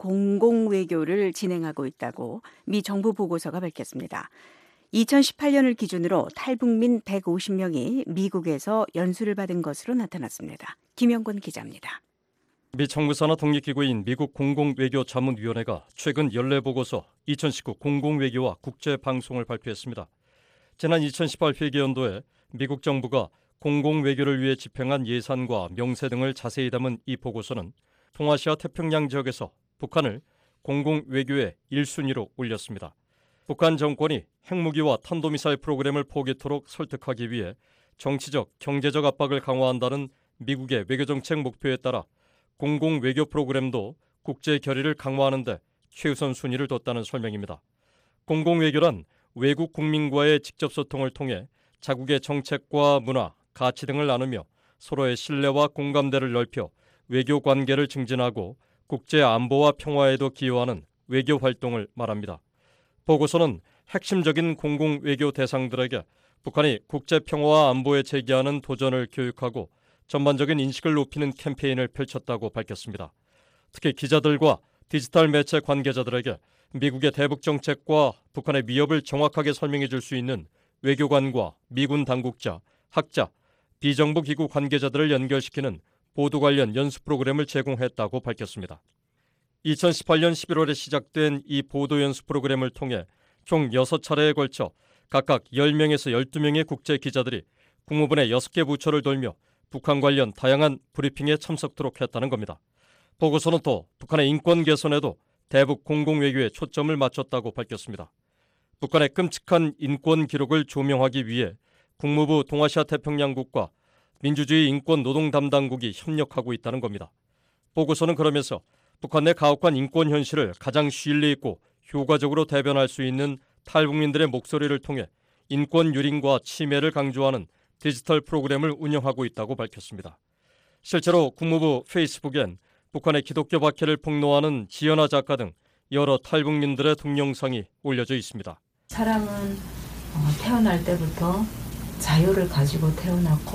공공외교를 진행하고 있다고 미 정부 보고서가 밝혔습니다. 이천십팔 년을 기준으로 탈북민 백오십 명이 미국에서 연수를 받은 것으로 나타났습니다. 김영권 기자입니다. 미 정부산하 독립기구인 미국 공공외교자문위원회가 최근 연례보고서 이천십구 공공외교와 국제방송을 발표했습니다. 지난 이천십팔 회계연도에 미국 정부가 공공외교를 위해 집행한 예산과 명세 등을 자세히 담은 이 보고서는 동아시아 태평양 지역에서 북한을 공공외교의 일 순위로 올렸습니다. 북한 정권이 핵무기와 탄도미사일 프로그램을 포기토록 설득하기 위해 정치적, 경제적 압박을 강화한다는 미국의 외교정책 목표에 따라 공공외교 프로그램도 국제 결의를 강화하는 데 최우선 순위를 뒀다는 설명입니다. 공공외교란 외국 국민과의 직접 소통을 통해 자국의 정책과 문화, 가치 등을 나누며 서로의 신뢰와 공감대를 넓혀 외교 관계를 증진하고 국제 안보와 평화에도 기여하는 외교 활동을 말합니다. 보고서는 핵심적인 공공외교 대상들에게 북한이 국제 평화와 안보에 제기하는 도전을 교육하고 전반적인 인식을 높이는 캠페인을 펼쳤다고 밝혔습니다. 특히 기자들과 디지털 매체 관계자들에게 미국의 대북 정책과 북한의 위협을 정확하게 설명해 줄 수 있는 외교관과 미군 당국자, 학자, 비정부 기구 관계자들을 연결시키는 보도 관련 연수 프로그램을 제공했다고 밝혔습니다. 이천십팔 년 십일월에 시작된 이 보도 연수 프로그램을 통해 총 여섯 차례에 걸쳐 각각 열 명에서 열두 명의 국제 기자들이 국무부 내 여섯 개 부처를 돌며 북한 관련 다양한 브리핑에 참석토록 했다는 겁니다. 보고서는 또 북한의 인권 개선에도 대북 공공외교에 초점을 맞췄다고 밝혔습니다. 북한의 끔찍한 인권 기록을 조명하기 위해 국무부 동아시아 태평양국과 민주주의 인권 노동 담당국이 협력하고 있다는 겁니다. 보고서는 그러면서 북한 내 가혹한 인권 현실을 가장 신뢰 있고 효과적으로 대변할 수 있는 탈북민들의 목소리를 통해 인권 유린과 침해를 강조하는 디지털 프로그램을 운영하고 있다고 밝혔습니다. 실제로 국무부 페이스북엔 북한의 기독교 박해를 폭로하는 지연아 작가 등 여러 탈북민들의 동영상이 올려져 있습니다. 사람은 태어날 때부터 자유를 가지고 태어났고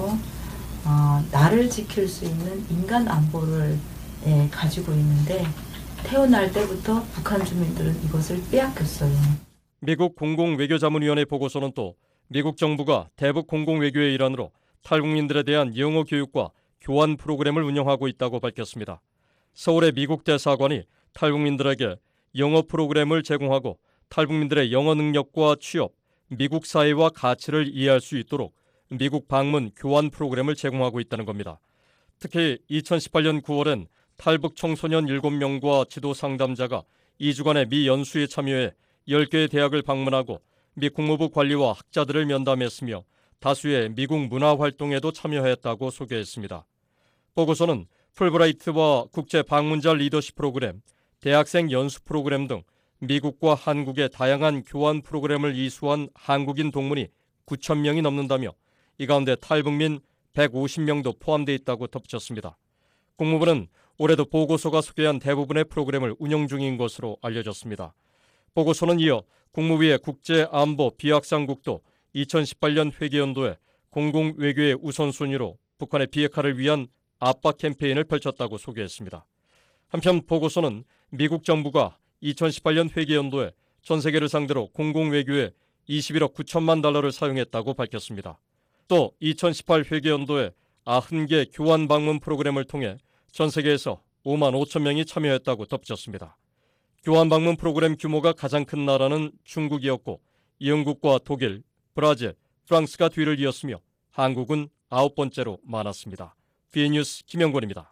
어, 나를 지킬 수 있는 인간 안보를 예, 가지고 있는데 태어날 때부터 북한 주민들은 이것을 빼앗겼어요. 미국 공공외교자문위원회 보고서는 또 미국 정부가 대북 공공외교의 일환으로 탈북민들에 대한 영어 교육과 교환 프로그램을 운영하고 있다고 밝혔습니다. 서울의 미국 대사관이 탈북민들에게 영어 프로그램을 제공하고 탈북민들의 영어 능력과 취업, 미국 사회와 가치를 이해할 수 있도록 미국 방문 교환 프로그램을 제공하고 있다는 겁니다. 특히 이천십팔 년 구월엔 탈북 청소년 일곱 명과 지도 상담자가 이 주간의 미 연수에 참여해 열 개의 대학을 방문하고 미 국무부 관리와 학자들을 면담했으며 다수의 미국 문화 활동에도 참여했다고 소개했습니다. 보고서는 풀브라이트와 국제 방문자 리더십 프로그램, 대학생 연수 프로그램 등 미국과 한국의 다양한 교환 프로그램을 이수한 한국인 동문이 구천 명이 넘는다며 이 가운데 탈북민 백오십 명도 포함되어 있다고 덧붙였습니다. 국무부는 올해도 보고서가 소개한 대부분의 프로그램을 운영 중인 것으로 알려졌습니다. 보고서는 이어 국무부의 국제안보 비확산국도 이천십팔 년 회계연도에 공공외교의 우선순위로 북한의 비핵화를 위한 압박 캠페인을 펼쳤다고 소개했습니다. 한편 보고서는 미국 정부가 이천십팔 년 회계연도에 전 세계를 상대로 공공외교에 이십일억 구천만 달러를 사용했다고 밝혔습니다. 또 이천십팔 회계연도에 구십 개 교환 방문 프로그램을 통해 전 세계에서 오만 오천 명이 참여했다고 덧붙였습니다. 교환 방문 프로그램 규모가 가장 큰 나라는 중국이었고 영국과 독일, 브라질, 프랑스가 뒤를 이었으며 한국은 아홉 번째로 많았습니다. 비엔뉴스 김영권입니다.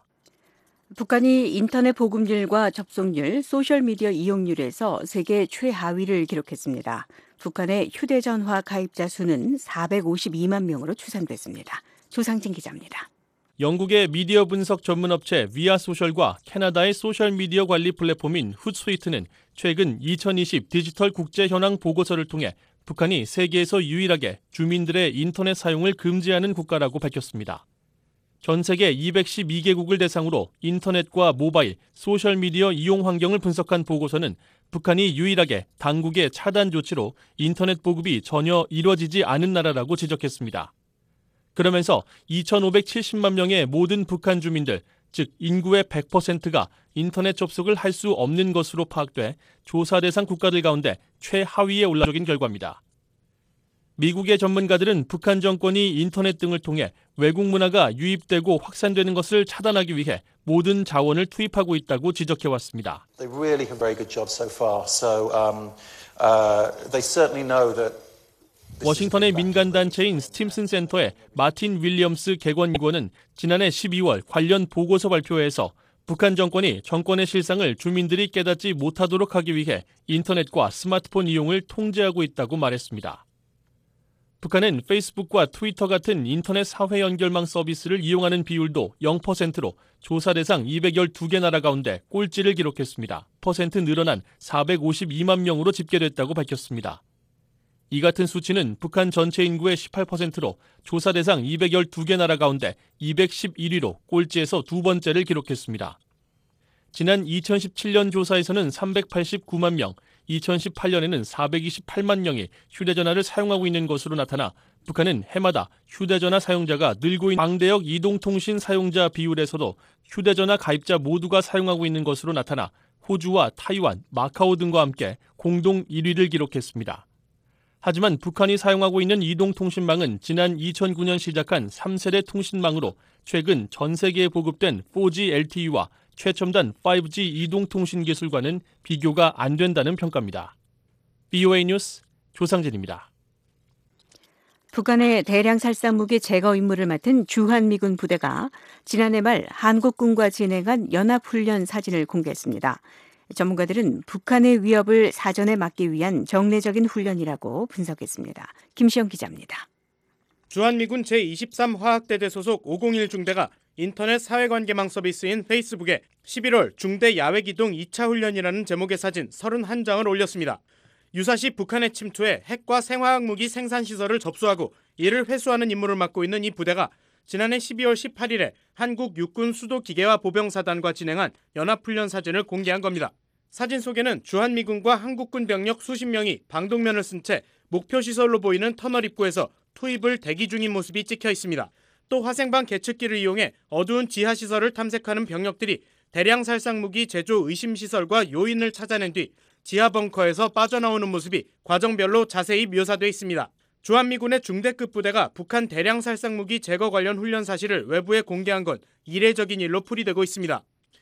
북한이 인터넷 보급률과 접속률, 소셜미디어 이용률에서 세계 최하위를 기록했습니다. 북한의 휴대전화 가입자 수는 사백오십이만 명으로 추산됐습니다. 조상진 기자입니다. 영국의 미디어 분석 전문업체 위아소셜과 캐나다의 소셜미디어 관리 플랫폼인 훗스위트는 최근 이천이십 디지털 국제 현황 보고서를 통해 북한이 세계에서 유일하게 주민들의 인터넷 사용을 금지하는 국가라고 밝혔습니다. 전 세계 이백십이 개국을 대상으로 인터넷과 모바일, 소셜미디어 이용 환경을 분석한 보고서는 북한이 유일하게 당국의 차단 조치로 인터넷 보급이 전혀 이뤄지지 않은 나라라고 지적했습니다. 그러면서 이천오백칠십만 명의 모든 북한 주민들, 즉 인구의 백 퍼센트가 인터넷 접속을 할 수 없는 것으로 파악돼 조사 대상 국가들 가운데 최하위에 올라온 결과입니다. 미국의 전문가들은 북한 정권이 인터넷 등을 통해 외국 문화가 유입되고 확산되는 것을 차단하기 위해 모든 자원을 투입하고 있다고 지적해왔습니다. They really have very good job so far. So um, uh, they certainly know that. 워싱턴의 민간단체인 스팀슨 센터의 마틴 윌리엄스 객원위원은 지난해 십이월 관련 보고서 발표회에서 북한 정권이 정권의 실상을 주민들이 깨닫지 못하도록 하기 위해 인터넷과 스마트폰 이용을 통제하고 있다고 말했습니다. 북한은 페이스북과 트위터 같은 인터넷 사회 연결망 서비스를 이용하는 비율도 영 퍼센트로 조사 대상 이백십이 개 나라 가운데 꼴찌를 기록했습니다. 퍼센트 늘어난 사백오십이만 명으로 집계됐다고 밝혔습니다. 이 같은 수치는 북한 전체 인구의 십팔 퍼센트로 조사 대상 이백십이 개 나라 가운데 이백십일 위로 꼴찌에서 두 번째를 기록했습니다. 지난 이천십칠 년 조사에서는 삼백팔십구만 명, 이천십팔 년에는 사백이십팔만 명이 휴대전화를 사용하고 있는 것으로 나타나 북한은 해마다 휴대전화 사용자가 늘고 있는 광대역 이동통신 사용자 비율에서도 휴대전화 가입자 모두가 사용하고 있는 것으로 나타나 호주와 타이완, 마카오 등과 함께 공동 일 위를 기록했습니다. 하지만 북한이 사용하고 있는 이동통신망은 지난 이천구 년 시작한 삼 세대 통신망으로 최근 전 세계에 보급된 포지 엘티이와 최첨단 파이브지 이동통신 기술과는 비교가 안 된다는 평가입니다. 비오에이 뉴스 조상진입니다. 북한의 대량 살상 무기 제거 임무를 맡은 주한미군 부대가 지난해 말 한국군과 진행한 연합훈련 사진을 공개했습니다. 전문가들은 북한의 위협을 사전에 막기 위한 정례적인 훈련이라고 분석했습니다. 김시영 기자입니다. 주한미군 제이십삼 화학대대 소속 오공일 중대가 인터넷 사회관계망 서비스인 페이스북에 십일월 중대 야외기동 이 차 훈련이라는 제목의 사진 서른한 장을 올렸습니다. 유사시 북한의 침투에 핵과 생화학무기 생산시설을 접수하고 이를 회수하는 임무를 맡고 있는 이 부대가 지난해 십이월 십팔일에 한국 육군 수도기계화 보병사단과 진행한 연합훈련 사진을 공개한 겁니다. 사진 속에는 주한미군과 한국군 병력 수십 명이 방독면을 쓴 채 목표시설로 보이는 터널 입구에서 투입을 대기 중인 모습이 찍혀 있습니다. 또 화생방 계측기를 이용해 어두운 지하시설을 탐색하는 병력들이 대량 살상무기 제조 의심시설과 요인을 찾아낸 뒤 지하 벙커에서 빠져나오는 모습이 과정별로 자세히 묘사돼 있습니다. 주한미군의 중대급 부대가 북한 대량 살상무기 제거 관련 훈련 사실을 외부에 공개한 건 이례적인 일로 풀이되고 있습니다.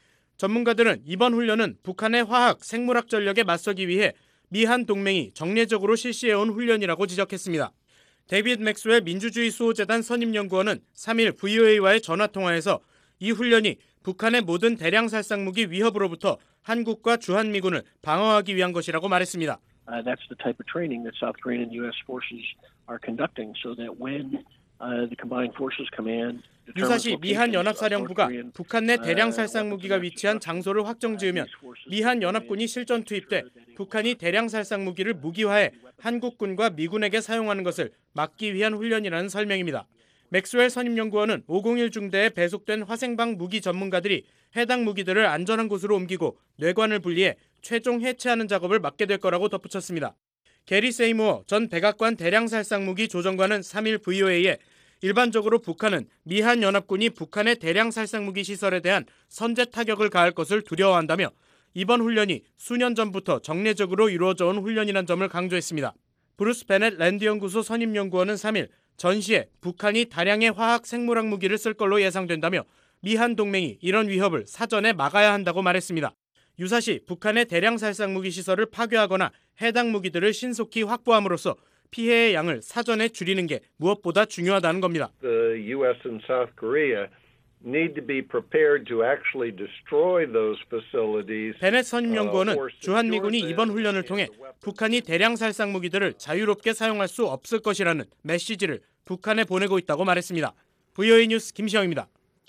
전문가들은 이번 훈련은 북한의 화학, 생물학 전력에 맞서기 위해 미한 동맹이 정례적으로 실시해온 훈련이라고 지적했습니다. 데이비드 맥스웰 민주주의 수호재단 선임연구원은 삼 일 브이오에이와의 전화통화에서 이 훈련이 북한의 모든 대량 살상무기 위협으로부터 한국과 주한미군을 방어하기 위한 것이라고 말했습니다. Uh, that's the type of training that South Korean and U S forces are conducting so that when uh, the combined forces command 유사시 미한 연합사령부가 북한 내 대량 살상 무기가 위치한 장소를 확정지으면 미한 연합군이 실전 투입돼 북한이 대량 살상 무기를 무기화해 한국군과 미군에게 사용하는 것을 막기 위한 훈련이라는 설명입니다. 맥스웰 선임연구원은 오공일 중대에 배속된 화생방 무기 전문가들이 해당 무기들을 안전한 곳으로 옮기고 뇌관을 분리해 최종 해체하는 작업을 맡게 될 거라고 덧붙였습니다. 게리 세이무어 전 백악관 대량살상무기 조정관은 삼 일 브이오에이에 일반적으로 북한은 미한 연합군이 북한의 대량살상무기 시설에 대한 선제 타격을 가할 것을 두려워한다며 이번 훈련이 수년 전부터 정례적으로 이루어져 온 훈련이라는 점을 강조했습니다. 브루스 베넷 랜드연구소 선임연구원은 삼 일 전시에 북한이 다량의 화학 생물학 무기를 쓸 걸로 예상된다며 미한 동맹이 이런 위협을 사전에 막아야 한다고 말했습니다. 유사시 북한의 대량 살상무기 시설을 파괴하거나 해당 무기들을 신속히 확보함으로써 피해의 양을 사전에 줄이는 게 무엇보다 중요하다는 겁니다. The U S and South Korea need to be prepared to actually destroy those facilities. 베넷 선임연구원은 주한미군이 이번 훈련을 통해 북한이 대량 살상 무기들을 자유롭게 사용할 수 없을 것이라는 메시지를 북한에 보내고 있다고 말했습니다. 브이오에이 뉴스 김시영입니다.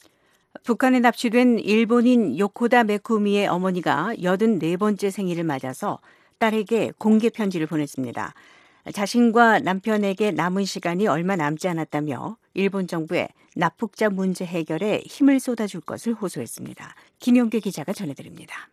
북한에 납치된 일본인 요코다 메쿠미의 어머니가 여든네 번째 생일을 맞아서 딸에게 공개 편지를 보냈습니다. 자신과 남편에게 남은 시간이 얼마 남지 않았다며 일본 정부에 납북자 문제 해결에 힘을 쏟아줄 것을 호소했습니다. 김용규 기자가 전해드립니다.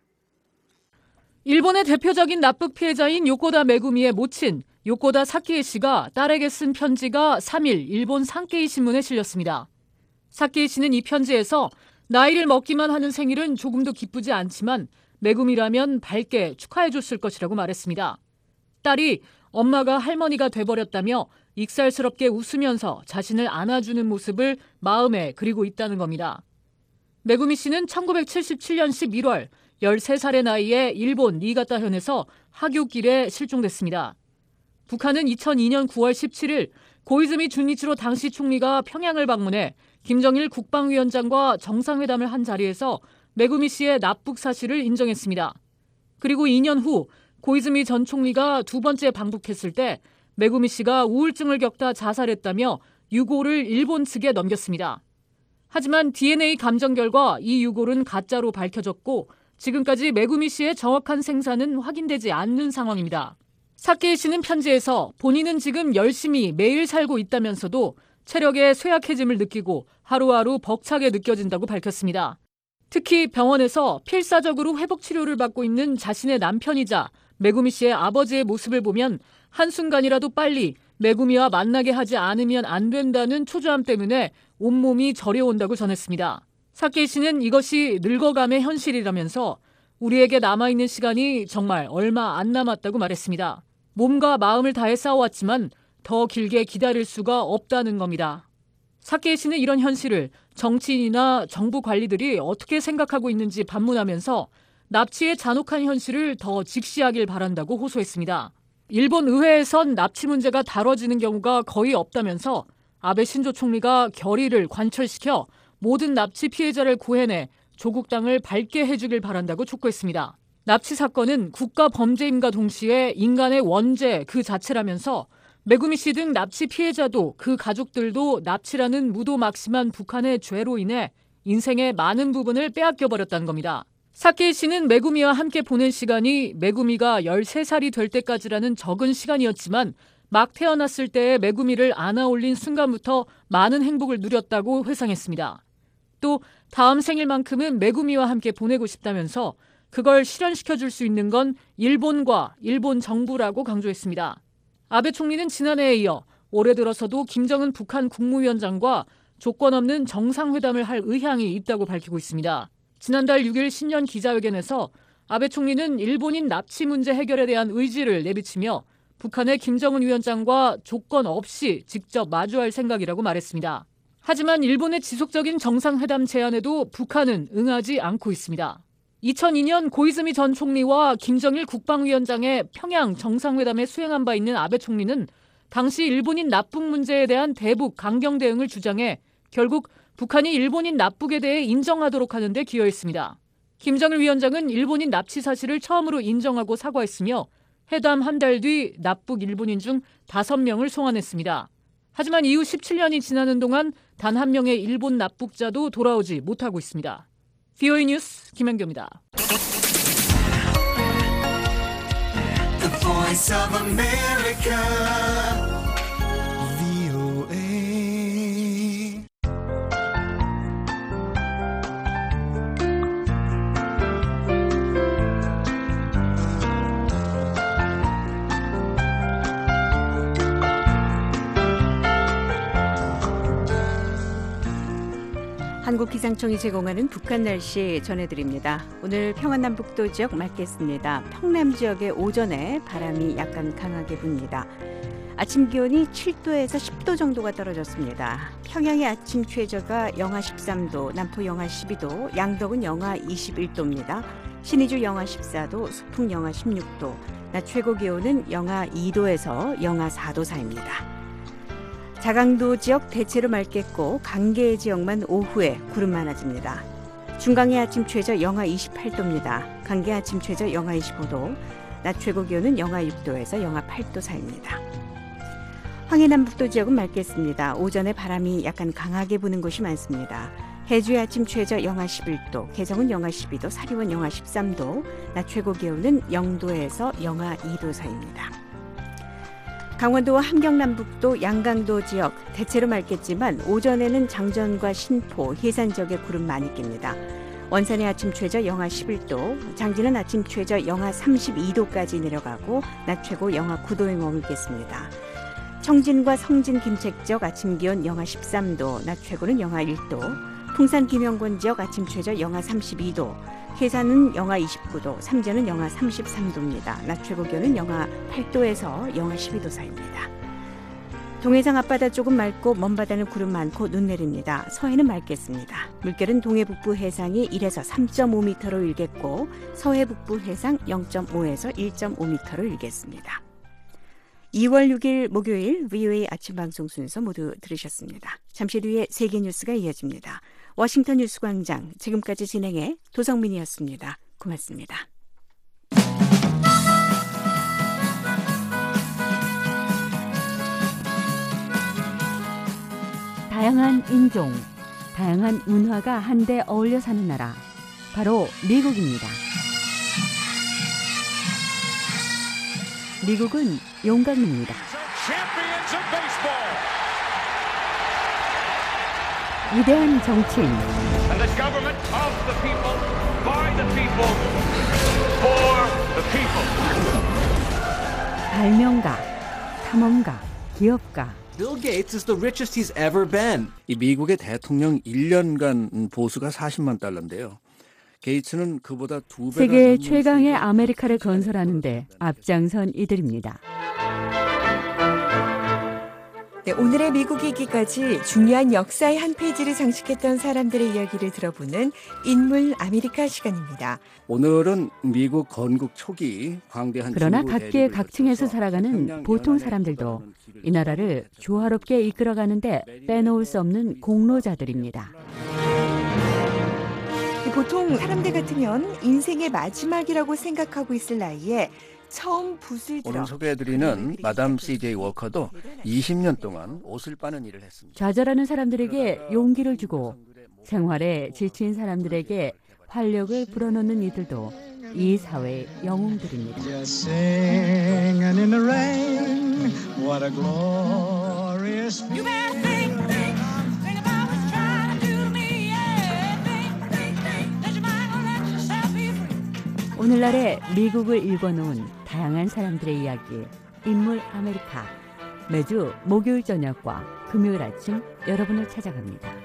일본의 대표적인 납북 피해자인 요코다 메구미의 모친 요코다 사키에 씨가 딸에게 쓴 편지가 삼 일 일본 산케이 신문에 실렸습니다. 사키에 씨는 이 편지에서 나이를 먹기만 하는 생일은 조금도 기쁘지 않지만 메구미라면 밝게 축하해줬을 것이라고 말했습니다. 딸이 엄마가 할머니가 돼버렸다며 익살스럽게 웃으면서 자신을 안아주는 모습을 마음에 그리고 있다는 겁니다. 메구미 씨는 천구백칠십칠 년 십일월 열세 살의 나이에 일본 니가타현에서 하교길에 실종됐습니다. 북한은 이천이 년 구월 십칠일 고이즈미 준이치로 당시 총리가 평양을 방문해 김정일 국방위원장과 정상회담을 한 자리에서 메구미 씨의 납북 사실을 인정했습니다. 그리고 이 년 후 고이즈미 전 총리가 두 번째 방북했을 때 메구미 씨가 우울증을 겪다 자살했다며 유고를 일본 측에 넘겼습니다. 하지만 디엔에이 감정 결과 이 유고는 가짜로 밝혀졌고 지금까지 메구미 씨의 정확한 생사는 확인되지 않는 상황입니다. 사케이 씨는 편지에서 본인은 지금 열심히 매일 살고 있다면서도 체력의 쇠약해짐을 느끼고 하루하루 벅차게 느껴진다고 밝혔습니다. 특히 병원에서 필사적으로 회복 치료를 받고 있는 자신의 남편이자 메구미 씨의 아버지의 모습을 보면 한순간이라도 빨리 메구미와 만나게 하지 않으면 안 된다는 초조함 때문에 온몸이 저려온다고 전했습니다. 사케이 씨는 이것이 늙어감의 현실이라면서 우리에게 남아있는 시간이 정말 얼마 안 남았다고 말했습니다. 몸과 마음을 다해 싸워왔지만 더 길게 기다릴 수가 없다는 겁니다. 사케이 씨는 이런 현실을 정치인이나 정부 관리들이 어떻게 생각하고 있는지 반문하면서 납치의 잔혹한 현실을 더 직시하길 바란다고 호소했습니다. 일본 의회에선 납치 문제가 다뤄지는 경우가 거의 없다면서 아베 신조 총리가 결의를 관철시켜 모든 납치 피해자를 구해내 조국 땅을 밝게 해주길 바란다고 촉구했습니다. 납치 사건은 국가 범죄임과 동시에 인간의 원죄 그 자체라면서 메구미 씨 등 납치 피해자도 그 가족들도 납치라는 무도막심한 북한의 죄로 인해 인생의 많은 부분을 빼앗겨버렸다는 겁니다. 사케이 씨는 메구미와 함께 보낸 시간이 메구미가 열세 살이 될 때까지라는 적은 시간이었지만 막 태어났을 때의 메구미를 안아올린 순간부터 많은 행복을 누렸다고 회상했습니다. 또 다음 생일만큼은 메구미와 함께 보내고 싶다면서 그걸 실현시켜줄 수 있는 건 일본과 일본 정부라고 강조했습니다. 아베 총리는 지난해에 이어 올해 들어서도 김정은 북한 국무위원장과 조건 없는 정상회담을 할 의향이 있다고 밝히고 있습니다. 지난달 육 일 신년 기자회견에서 아베 총리는 일본인 납치 문제 해결에 대한 의지를 내비치며 북한의 김정은 위원장과 조건 없이 직접 마주할 생각이라고 말했습니다. 하지만 일본의 지속적인 정상회담 제안에도 북한은 응하지 않고 있습니다. 이천이 년 고이즈미 전 총리와 김정일 국방위원장의 평양 정상회담에 수행한 바 있는 아베 총리는 당시 일본인 납북 문제에 대한 대북 강경 대응을 주장해 결국 북한이 일본인 납북에 대해 인정하도록 하는 데 기여했습니다. 김정일 위원장은 일본인 납치 사실을 처음으로 인정하고 사과했으며 회담 한 달 뒤 납북 일본인 중 다섯 명을 송환했습니다. 하지만 이후 십칠 년이 지나는 동안 단 한 명의 일본 납북자도 돌아오지 못하고 있습니다. 브이오에이 뉴스 김현교입니다. The Voice of America, 브이오에이. 한국기상청이 제공하는 북한 날씨 전해드립니다. 오늘 평안남북도 지역 맑겠습니다. 평남 지역의 오전에 바람이 약간 강하게 붑니다. 아침 기온이 칠 도에서 십 도 정도가 떨어졌습니다. 평양의 아침 최저가 영하 십삼 도, 남포 영하 십이 도, 양덕은 영하 이십일 도입니다. 신의주 영하 십사 도, 수풍 영하 십육 도, 낮 최고 기온은 영하 이 도에서 영하 사 도 사이입니다. 자강도 지역 대체로 맑겠고 강계 지역만 오후에 구름 많아집니다. 중강의 아침 최저 영하 이십팔 도입니다. 강계 아침 최저 영하 이십오 도, 낮 최고 기온은 영하 육 도에서 영하 팔 도 사이입니다. 황해남북도 지역은 맑겠습니다. 오전에 바람이 약간 강하게 부는 곳이 많습니다. 해주의 아침 최저 영하 십일 도, 개성은 영하 십이 도, 사리원 영하 십삼 도, 낮 최고 기온은 영 도에서 영하 이 도 사이입니다. 강원도와 함경남북도 양강도 지역 대체로 맑겠지만 오전에는 장전과 신포, 해산 지역에 구름 많이 낍니다. 원산의 아침 최저 영하 십일 도, 장진은 아침 최저 영하 삼십이 도까지 내려가고 낮 최고 영하 구 도에 머물겠습니다. 청진과 성진 김책 지역 아침 기온 영하 십삼 도, 낮 최고는 영하 일 도, 풍산 김영권 지역 아침 최저 영하 삼십이 도, 해산은 영하 이십구 도, 삼전은 영하 삼십삼 도입니다. 낮 최고 기온은 영하 팔 도에서 영하 십이 도 사이입니다. 동해상 앞바다 조금 맑고 먼바다는 구름 많고 눈 내립니다. 서해는 맑겠습니다. 물결은 동해 북부 해상이 일에서 삼 점 오 미터로 일겠고 서해 북부 해상 영 점 오에서 일 점 오 미터로 일겠습니다. 이월 육 일 목요일 브이오에이 아침 방송 순서 모두 들으셨습니다. 잠시 뒤에 세계 뉴스가 이어집니다. 워싱턴 뉴스광장 지금까지 진행해 도성민이었습니다. 고맙습니다. 다양한 인종, 다양한 문화가 한데 어울려 사는 나라, 바로 미국입니다. 미국은 용광로입니다. 위대한 정치인, 발명가, 탐험가, 기업가. Bill Gates is the richest he's ever been. 이 미국의 대통령 일 년간 보수가 사십만 달러인데요. 게이츠는 그보다 두 배가 세계 넘는 최강의 아메리카를 건설하는데 앞장선 이들입니다. 네, 오늘의 미국 이기까지 중요한 역사의 한 페이지를 장식했던 사람들의 이야기를 들어보는 인물 아메리카 시간입니다. 오늘은 미국 건국 초기 광대한 그러나 중부 각계 대륙을 각층에서 거쳐서 살아가는 평양 보통 연안에 사람들도 들어가는 길을 이 나라를 조화롭게 이끌어가는데 빼놓을 수 없는 공로자들입니다. 보통 사람들 같으면 인생의 마지막이라고 생각하고 있을 나이에 처음 붓을 들어 오늘 소개해드리는 마담 씨제이 워커도 이십 년 동안 옷을 빠는 일을 했습니다. 좌절하는 사람들에게 용기를 주고 생활에 지친 사람들에게 활력을 불어넣는 이들도 이 사회의 영웅들입니다. 오늘날의 미국을 읽어놓은 다양한 사람들의 이야기, 인물 아메리카. 매주 목요일 저녁과 금요일 아침 여러분을 찾아갑니다.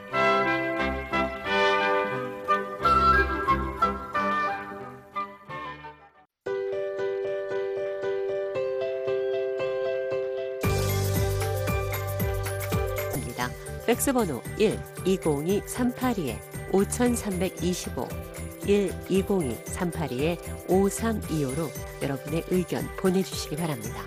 팩스번호 일 이공이 삼팔이 오삼이오 일 이공이 삼팔이 오삼이오로 여러분의 의견 보내주시기 바랍니다.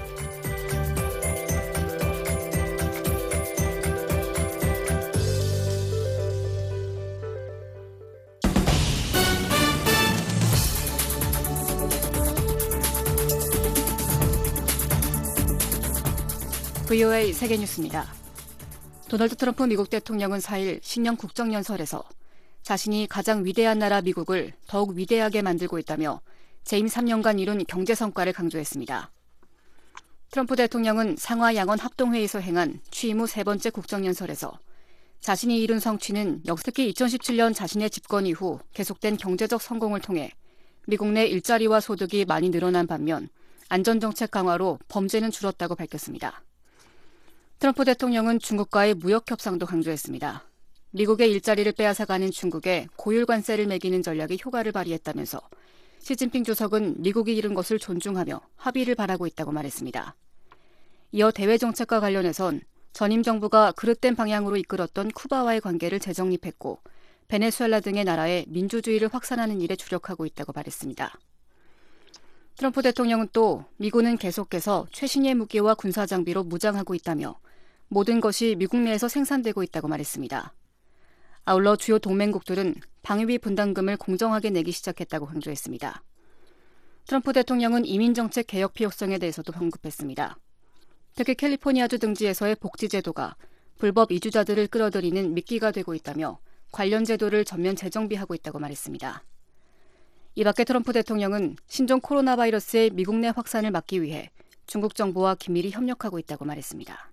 브이오에이 세계뉴스입니다. 도널드 트럼프 미국 대통령은 사일 신년 국정연설에서 자신이 가장 위대한 나라 미국을 더욱 위대하게 만들고 있다며 재임 삼 년간 이룬 경제 성과를 강조했습니다. 트럼프 대통령은 상하 양원 합동회의에서 행한 취임 후 세 번째 국정연설에서 자신이 이룬 성취는 특히 이천십칠 년 자신의 집권 이후 계속된 경제적 성공을 통해 미국 내 일자리와 소득이 많이 늘어난 반면 안전정책 강화로 범죄는 줄었다고 밝혔습니다. 트럼프 대통령은 중국과의 무역 협상도 강조했습니다. 미국의 일자리를 빼앗아가는 중국에 고율 관세를 매기는 전략이 효과를 발휘했다면서 시진핑 주석은 미국이 이룬 것을 존중하며 합의를 바라고 있다고 말했습니다. 이어 대외 정책과 관련해선 전임 정부가 그릇된 방향으로 이끌었던 쿠바와의 관계를 재정립했고 베네수엘라 등의 나라에 민주주의를 확산하는 일에 주력하고 있다고 말했습니다. 트럼프 대통령은 또 미군은 계속해서 최신의 무기와 군사 장비로 무장하고 있다며 모든 것이 미국 내에서 생산되고 있다고 말했습니다. 아울러 주요 동맹국들은 방위비 분담금을 공정하게 내기 시작했다고 강조했습니다. 트럼프 대통령은 이민정책 개혁 필요성에 대해서도 언급했습니다. 특히 캘리포니아주 등지에서의 복지제도가 불법 이주자들을 끌어들이는 미끼가 되고 있다며 관련 제도를 전면 재정비하고 있다고 말했습니다. 이 밖에 트럼프 대통령은 신종 코로나 바이러스의 미국 내 확산을 막기 위해 중국 정부와 긴밀히 협력하고 있다고 말했습니다.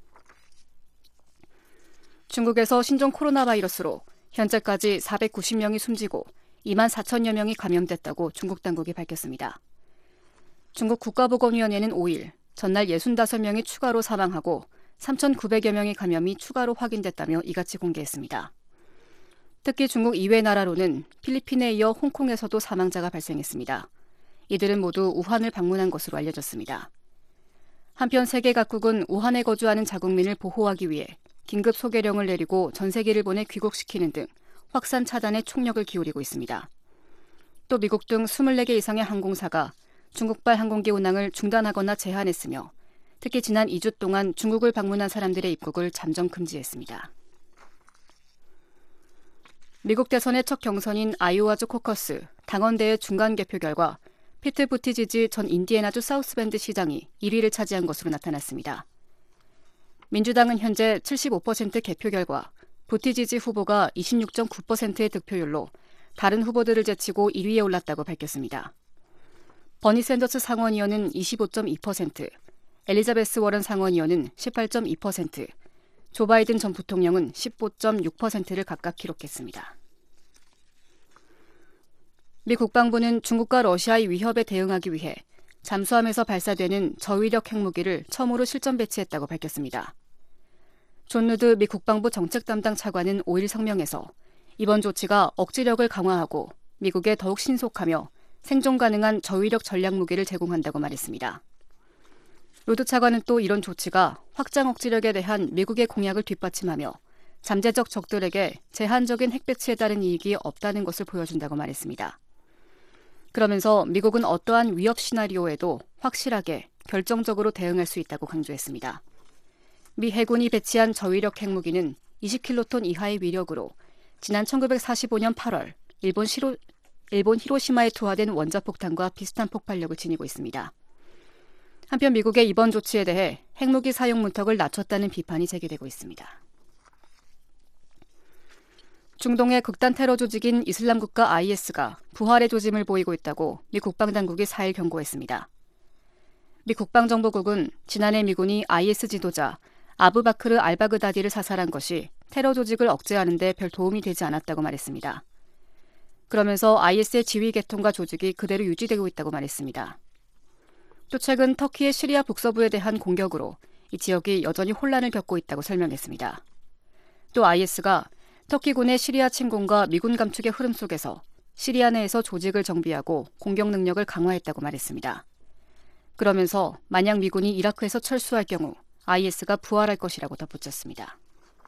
중국에서 신종 코로나 바이러스로 현재까지 사백구십 명이 숨지고 이만 사천여 명이 감염됐다고 중국 당국이 밝혔습니다. 중국 국가보건위원회는 오일 전날 육십오 명이 추가로 사망하고 삼천구백여 명의 감염이 추가로 확인됐다며 이같이 공개했습니다. 특히 중국 이외 나라로는 필리핀에 이어 홍콩에서도 사망자가 발생했습니다. 이들은 모두 우한을 방문한 것으로 알려졌습니다. 한편 세계 각국은 우한에 거주하는 자국민을 보호하기 위해 긴급 소개령을 내리고 전 세계를 보내 귀국시키는 등 확산 차단에 총력을 기울이고 있습니다. 또 미국 등 이십사 개 이상의 항공사가 중국발 항공기 운항을 중단하거나 제한했으며 특히 지난 이 주 동안 중국을 방문한 사람들의 입국을 잠정 금지했습니다. 미국 대선의 첫 경선인 아이오와주 코커스 당원대회 중간 개표 결과 피트 부티지지 전 인디애나주 사우스밴드 시장이 일 위를 차지한 것으로 나타났습니다. 민주당은 현재 칠십오 퍼센트 개표 결과 부티지지 후보가 이십육 점 구 퍼센트의 득표율로 다른 후보들을 제치고 일 위에 올랐다고 밝혔습니다. 버니 샌더스 상원의원은 이십오 점 이 퍼센트, 엘리자베스 워런 상원의원은 십팔 점 이 퍼센트, 조 바이든 전 부통령은 십오 점 육 퍼센트를 각각 기록했습니다. 미 국방부는 중국과 러시아의 위협에 대응하기 위해 잠수함에서 발사되는 저위력 핵무기를 처음으로 실전 배치했다고 밝혔습니다. 존 루드 미 국방부 정책 담당 차관은 오일 성명에서 이번 조치가 억지력을 강화하고 미국에 더욱 신속하며 생존 가능한 저위력 전략 무기를 제공한다고 말했습니다. 로드 차관은 또 이런 조치가 확장 억지력에 대한 미국의 공약을 뒷받침하며 잠재적 적들에게 제한적인 핵 배치에 따른 이익이 없다는 것을 보여준다고 말했습니다. 그러면서 미국은 어떠한 위협 시나리오에도 확실하게 결정적으로 대응할 수 있다고 강조했습니다. 미 해군이 배치한 저위력 핵무기는 이십 킬로톤 이하의 위력으로 지난 천구백사십오 년 팔월 일본, 시로, 일본 히로시마에 투하된 원자폭탄과 비슷한 폭발력을 지니고 있습니다. 한편 미국의 이번 조치에 대해 핵무기 사용 문턱을 낮췄다는 비판이 제기되고 있습니다. 중동의 극단 테러 조직인 이슬람 국가 아이에스가 부활의 조짐을 보이고 있다고 미 국방당국이 사 일 경고했습니다. 미 국방정보국은 지난해 미군이 아이에스 지도자 아부바크르 알바그다디를 사살한 것이 테러 조직을 억제하는 데 별 도움이 되지 않았다고 말했습니다. 그러면서 아이에스의 지휘 계통과 조직이 그대로 유지되고 있다고 말했습니다. 또 최근 터키의 시리아 북서부에 대한 공격으로 이 지역이 여전히 혼란을 겪고 있다고 설명했습니다. 또 아이에스가 터키군의 시리아 침공과 미군 감축의 흐름 속에서 시리아 내에서 조직을 정비하고 공격 능력을 강화했다고 말했습니다. 그러면서 만약 미군이 이라크에서 철수할 경우 아이에스가 부활할 것이라고 덧붙였습니다.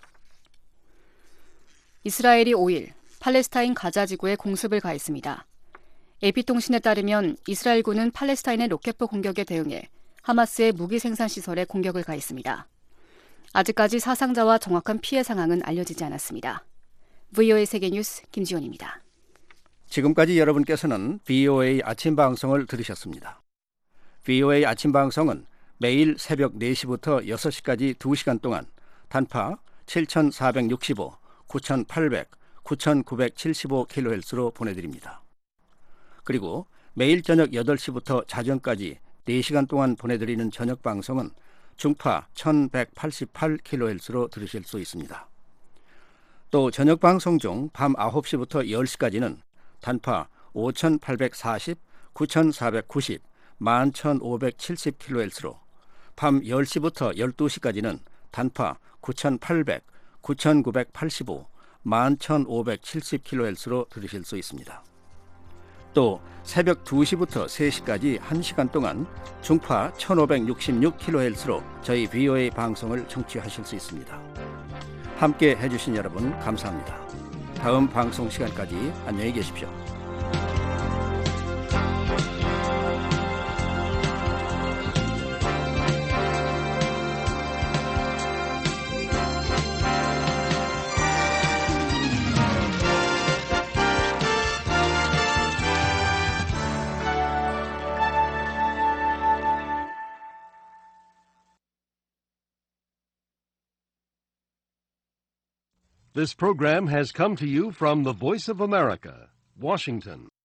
이스라엘이 오 일 팔레스타인 가자 지구에 공습을 가했습니다. 에이피통신에 따르면 이스라엘군은 팔레스타인의 로켓포 공격에 대응해 하마스의 무기 생산 시설에 공격을 가했습니다. 아직까지 사상자와 정확한 피해 상황은 알려지지 않았습니다. 브이오에이 세계뉴스 김지원입니다. 지금까지 여러분께서는 브이오에이 아침 방송을 들으셨습니다. 브이오에이 아침 방송은 매일 새벽 네 시부터 여섯 시까지 두 시간 동안 단파 칠천사백육십오, 구천팔백, 구천구백칠십오 킬로헤르츠로 보내드립니다. 그리고 매일 저녁 여덟 시부터 자정까지 네 시간 동안 보내드리는 저녁 방송은 중파 천백팔십팔 킬로헤르츠로 들으실 수 있습니다. 또 저녁 방송 중 밤 아홉 시부터 열 시까지는 단파 오천팔백사십, 구천사백구십, 만 천오백칠십 킬로헤르츠로, 밤 열 시부터 열두 시까지는 단파 구천팔백, 구천구백팔십오, 만 천오백칠십 킬로헤르츠로 들으실 수 있습니다. 또 새벽 두 시부터 세 시까지 한 시간 동안 중파 천오백육십육 킬로헤르츠로 저희 브이오에이 방송을 청취하실 수 있습니다. 함께 해주신 여러분 감사합니다. 다음 방송 시간까지 안녕히 계십시오. This program has come to you from the Voice of America, Washington.